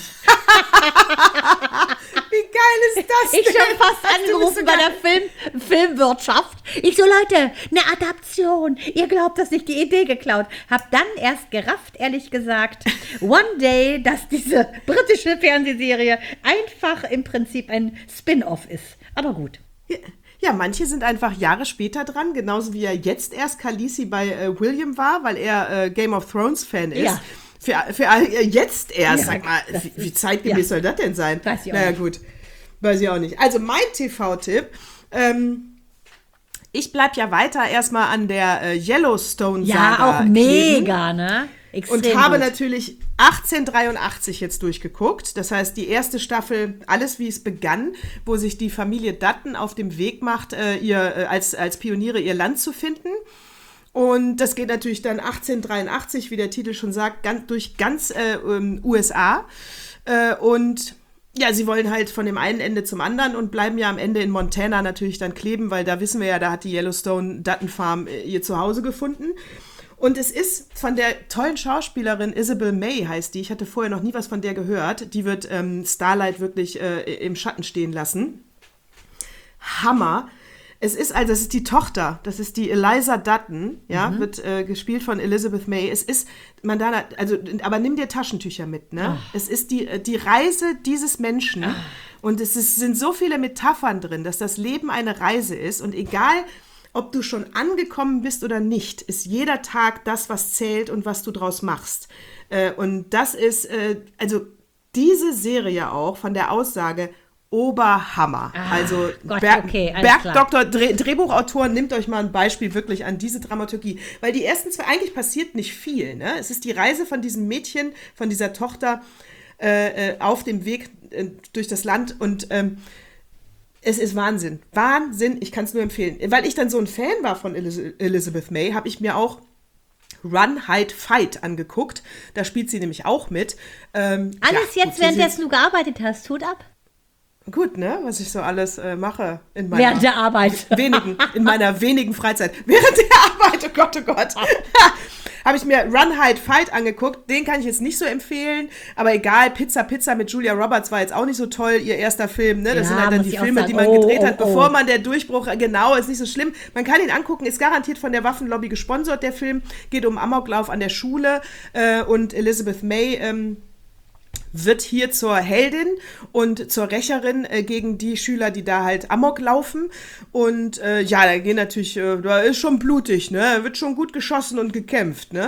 Wie geil ist das denn? Ich schon fast angerufen bei der Film, Filmwirtschaft. Ich so, Leute, eine Adaption. Ihr glaubt, dass ich die Idee geklaut. Hab dann erst gerafft, ehrlich gesagt, One Day, dass diese britische Fernsehserie einfach im Prinzip ein Spin-off ist. Aber gut. Ja. Ja, manche sind einfach Jahre später dran, genauso wie er jetzt erst Khaleesi bei äh, William war, weil er äh, Game of Thrones Fan ist. Ja. Für, für äh, jetzt erst, ja, sag mal, wie, wie zeitgemäß ja. soll das denn sein? Weiß ich auch naja, nicht. gut, weiß ich auch nicht. Also mein T V-Tipp, ähm, ich bleib ja weiter erstmal an der äh, Yellowstone-Saga Ja, auch mega, kleben. ne? Extrem und habe gut. natürlich achtzehnhundertdreiundachtzig jetzt durchgeguckt. Das heißt, die erste Staffel, alles wie es begann, wo sich die Familie Dutton auf dem Weg macht, äh, ihr äh, als, als Pioniere ihr Land zu finden. Und das geht natürlich dann achtzehnhundertdreiundachtzig, wie der Titel schon sagt, ganz, durch ganz äh, ähm, U S A. Äh, und ja, sie wollen halt von dem einen Ende zum anderen und bleiben ja am Ende in Montana natürlich dann kleben, weil da wissen wir ja, da hat die Yellowstone Dutton Farm äh, ihr Zuhause gefunden. Und es ist von der tollen Schauspielerin Isabel May, heißt die. Ich hatte vorher noch nie was von der gehört. Die wird ähm, Starlight wirklich äh, im Schatten stehen lassen. Hammer. Es ist also, es ist die Tochter, das ist die Eliza Dutton, ja, mhm. wird äh, gespielt von Elizabeth May. Es ist, Mandana, also, aber nimm dir Taschentücher mit, ne? Ach. Es ist die, die Reise dieses Menschen. Ach. Und es ist, sind so viele Metaphern drin, dass das Leben eine Reise ist. Und egal, ob du schon angekommen bist oder nicht, ist jeder Tag das, was zählt und was du draus machst. Äh, und das ist, äh, also diese Serie auch von der Aussage Oberhammer. Ah, also Gott, Berg, okay, Bergdoktor, Dreh, Drehbuchautor, nimmt euch mal ein Beispiel wirklich an diese Dramaturgie. Weil die ersten zwei, eigentlich passiert nicht viel. Ne? Es ist die Reise von diesem Mädchen, von dieser Tochter äh, auf dem Weg äh, durch das Land und ähm, es ist Wahnsinn. Wahnsinn, ich kann es nur empfehlen. Weil ich dann so ein Fan war von Eliz- Elizabeth May, habe ich mir auch Run, Hide, Fight angeguckt. Da spielt sie nämlich auch mit. Ähm, alles ja, jetzt, währenddessen du gearbeitet hast, Hut ab. Gut, ne, was ich so alles äh, mache in meiner während der Arbeit. Wenigen, in meiner wenigen Freizeit. Während der Arbeit, oh Gott, oh Gott. Habe ich mir Run, Hide, Fight angeguckt. Den kann ich jetzt nicht so empfehlen. Aber egal, Pizza, Pizza mit Julia Roberts war jetzt auch nicht so toll, ihr erster Film. Ne? Das ja, sind halt dann die Filme, die man oh, gedreht hat, oh, oh. bevor man der Durchbruch, genau, ist nicht so schlimm. Man kann ihn angucken, ist garantiert von der Waffenlobby gesponsert, der Film. Geht um Amoklauf an der Schule. Äh, und Elizabeth May ähm, wird hier zur Heldin und zur Rächerin äh, gegen die Schüler, die da halt Amok laufen. Und äh, ja, da gehen natürlich, äh, da ist schon blutig, ne? Wird schon gut geschossen und gekämpft, ne?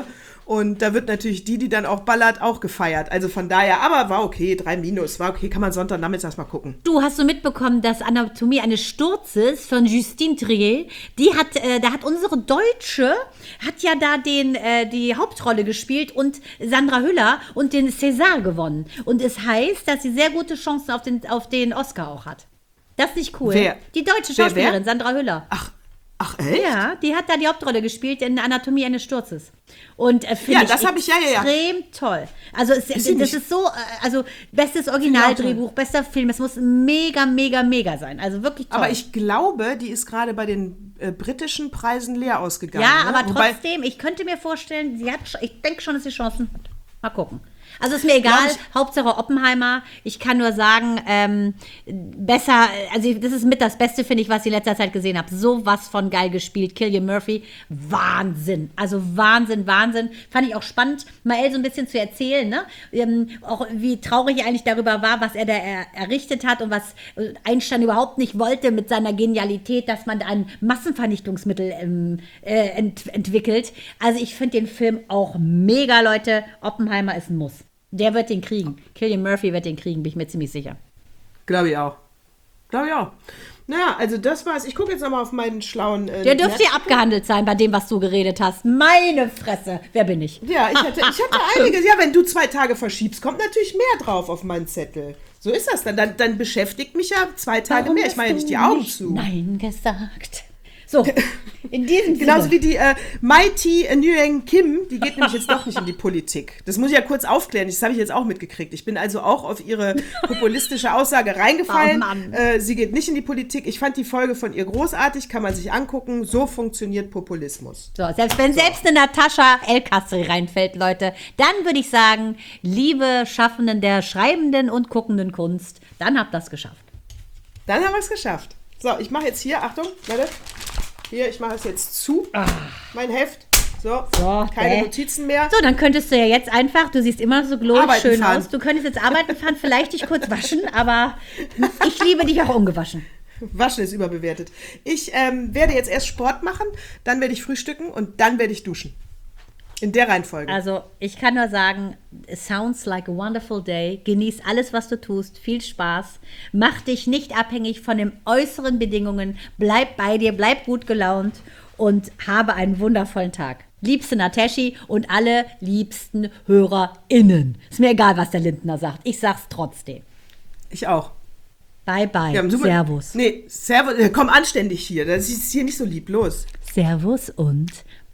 Und da wird natürlich die, die dann auch ballert, auch gefeiert. Also von daher, aber war okay, drei Minus, war okay, kann man Sonntagnachmittags mal gucken. Du, hast du mitbekommen, dass Anatomie eines Sturzes von Justine Trier, die hat, äh, da hat unsere Deutsche, hat ja da den, äh, die Hauptrolle gespielt und Sandra Hüller und den César gewonnen. Und es heißt, dass sie sehr gute Chancen auf den, auf den Oscar auch hat. Das ist nicht cool. Wer? Die deutsche Wer, Schauspielerin, wer? Sandra Hüller. Ach, ach echt? Ja, die hat da die Hauptrolle gespielt in Anatomie eines Sturzes. Und äh, finde Ja, ich das habe ich, ja, ja, ja. extrem toll. Also es, Ist das sie nicht- ist so, äh, also bestes Originaldrehbuch, bester Film. Es muss mega, mega, mega sein. Also wirklich toll. Aber ich glaube, die ist gerade bei den äh, britischen Preisen leer ausgegangen. ja, ne? aber Wobei, trotzdem, ich könnte mir vorstellen, sie hat, sch- ich denke schon, dass sie Chancen hat. Mal gucken. Also ist mir egal, Glaub ich- Hauptsache Oppenheimer. Ich kann nur sagen, ähm, besser, also das ist mit das Beste, finde ich, was ich in letzter Zeit gesehen habe. So was von geil gespielt. Cillian Murphy, Wahnsinn. Also Wahnsinn, Wahnsinn. Fand ich auch spannend, Mael so ein bisschen zu erzählen, ne? Ähm, auch wie traurig er eigentlich darüber war, was er da er, errichtet hat und was Einstein überhaupt nicht wollte mit seiner Genialität, dass man ein Massenvernichtungsmittel ähm, äh, ent, entwickelt. Also ich finde den Film auch mega, Leute. Oppenheimer ist ein Muss. Der wird den kriegen. Cillian Murphy wird den kriegen, bin ich mir ziemlich sicher. glaube ich auch. Glaube ich auch. Naja, also das war's. Ich gucke jetzt nochmal auf meinen schlauen... Äh, Der dürfte ja Netz- abgehandelt sein bei dem, was du geredet hast. Meine Fresse. Wer bin ich? Ja, ich hatte, ich hatte einiges. Ja, wenn du zwei Tage verschiebst, kommt natürlich mehr drauf auf meinen Zettel. So ist das dann. Dann, dann beschäftigt mich ja zwei Tage Warum mehr. Ich hast mache ja du nicht die Augen nicht zu. Nein gesagt. So, in diesem Genauso Sinne. wie die äh, Mighty Nguyen Kim, die geht nämlich jetzt doch nicht in die Politik. Das muss ich ja kurz aufklären, das habe ich jetzt auch mitgekriegt. Ich bin also auch auf ihre populistische Aussage reingefallen. Oh Mann. äh, sie geht nicht in die Politik. Ich fand die Folge von ihr großartig, kann man sich angucken. So funktioniert Populismus. So, selbst wenn selbst eine Natascha El-Kastri reinfällt, Leute, dann würde ich sagen, liebe Schaffenden der schreibenden und guckenden Kunst, dann habt ihr das geschafft. Dann haben wir es geschafft. So, ich mache jetzt hier, Achtung, warte. Hier, ich mache es jetzt zu, mein Heft. So, So, keine bäh. Notizen mehr. So, dann könntest du ja jetzt einfach, du siehst immer so glorreich Arbeiten schön fahren. aus, du könntest jetzt arbeiten fahren, vielleicht dich kurz waschen, aber ich liebe dich auch ungewaschen. Waschen ist überbewertet. Ich ähm, werde jetzt erst Sport machen, dann werde ich frühstücken und dann werde ich duschen. In der Reihenfolge. Also, ich kann nur sagen, it sounds like a wonderful day. Genieß alles, was du tust. Viel Spaß. Mach dich nicht abhängig von den äußeren Bedingungen. Bleib bei dir, bleib gut gelaunt und habe einen wundervollen Tag. Liebste Nataschi und alle liebsten HörerInnen. Ist mir egal, was der Lindner sagt. Ich sag's trotzdem. Ich auch. Bye, bye. Wir haben super- Servus. Nee, Servus. äh, Komm anständig hier. Das ist hier nicht so lieb. Los. Servus und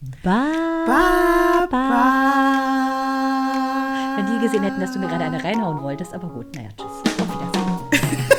bye. Bye, Wenn die gesehen hätten, dass du mir gerade eine reinhauen wolltest, aber gut, naja, tschüss. Auf Wiedersehen.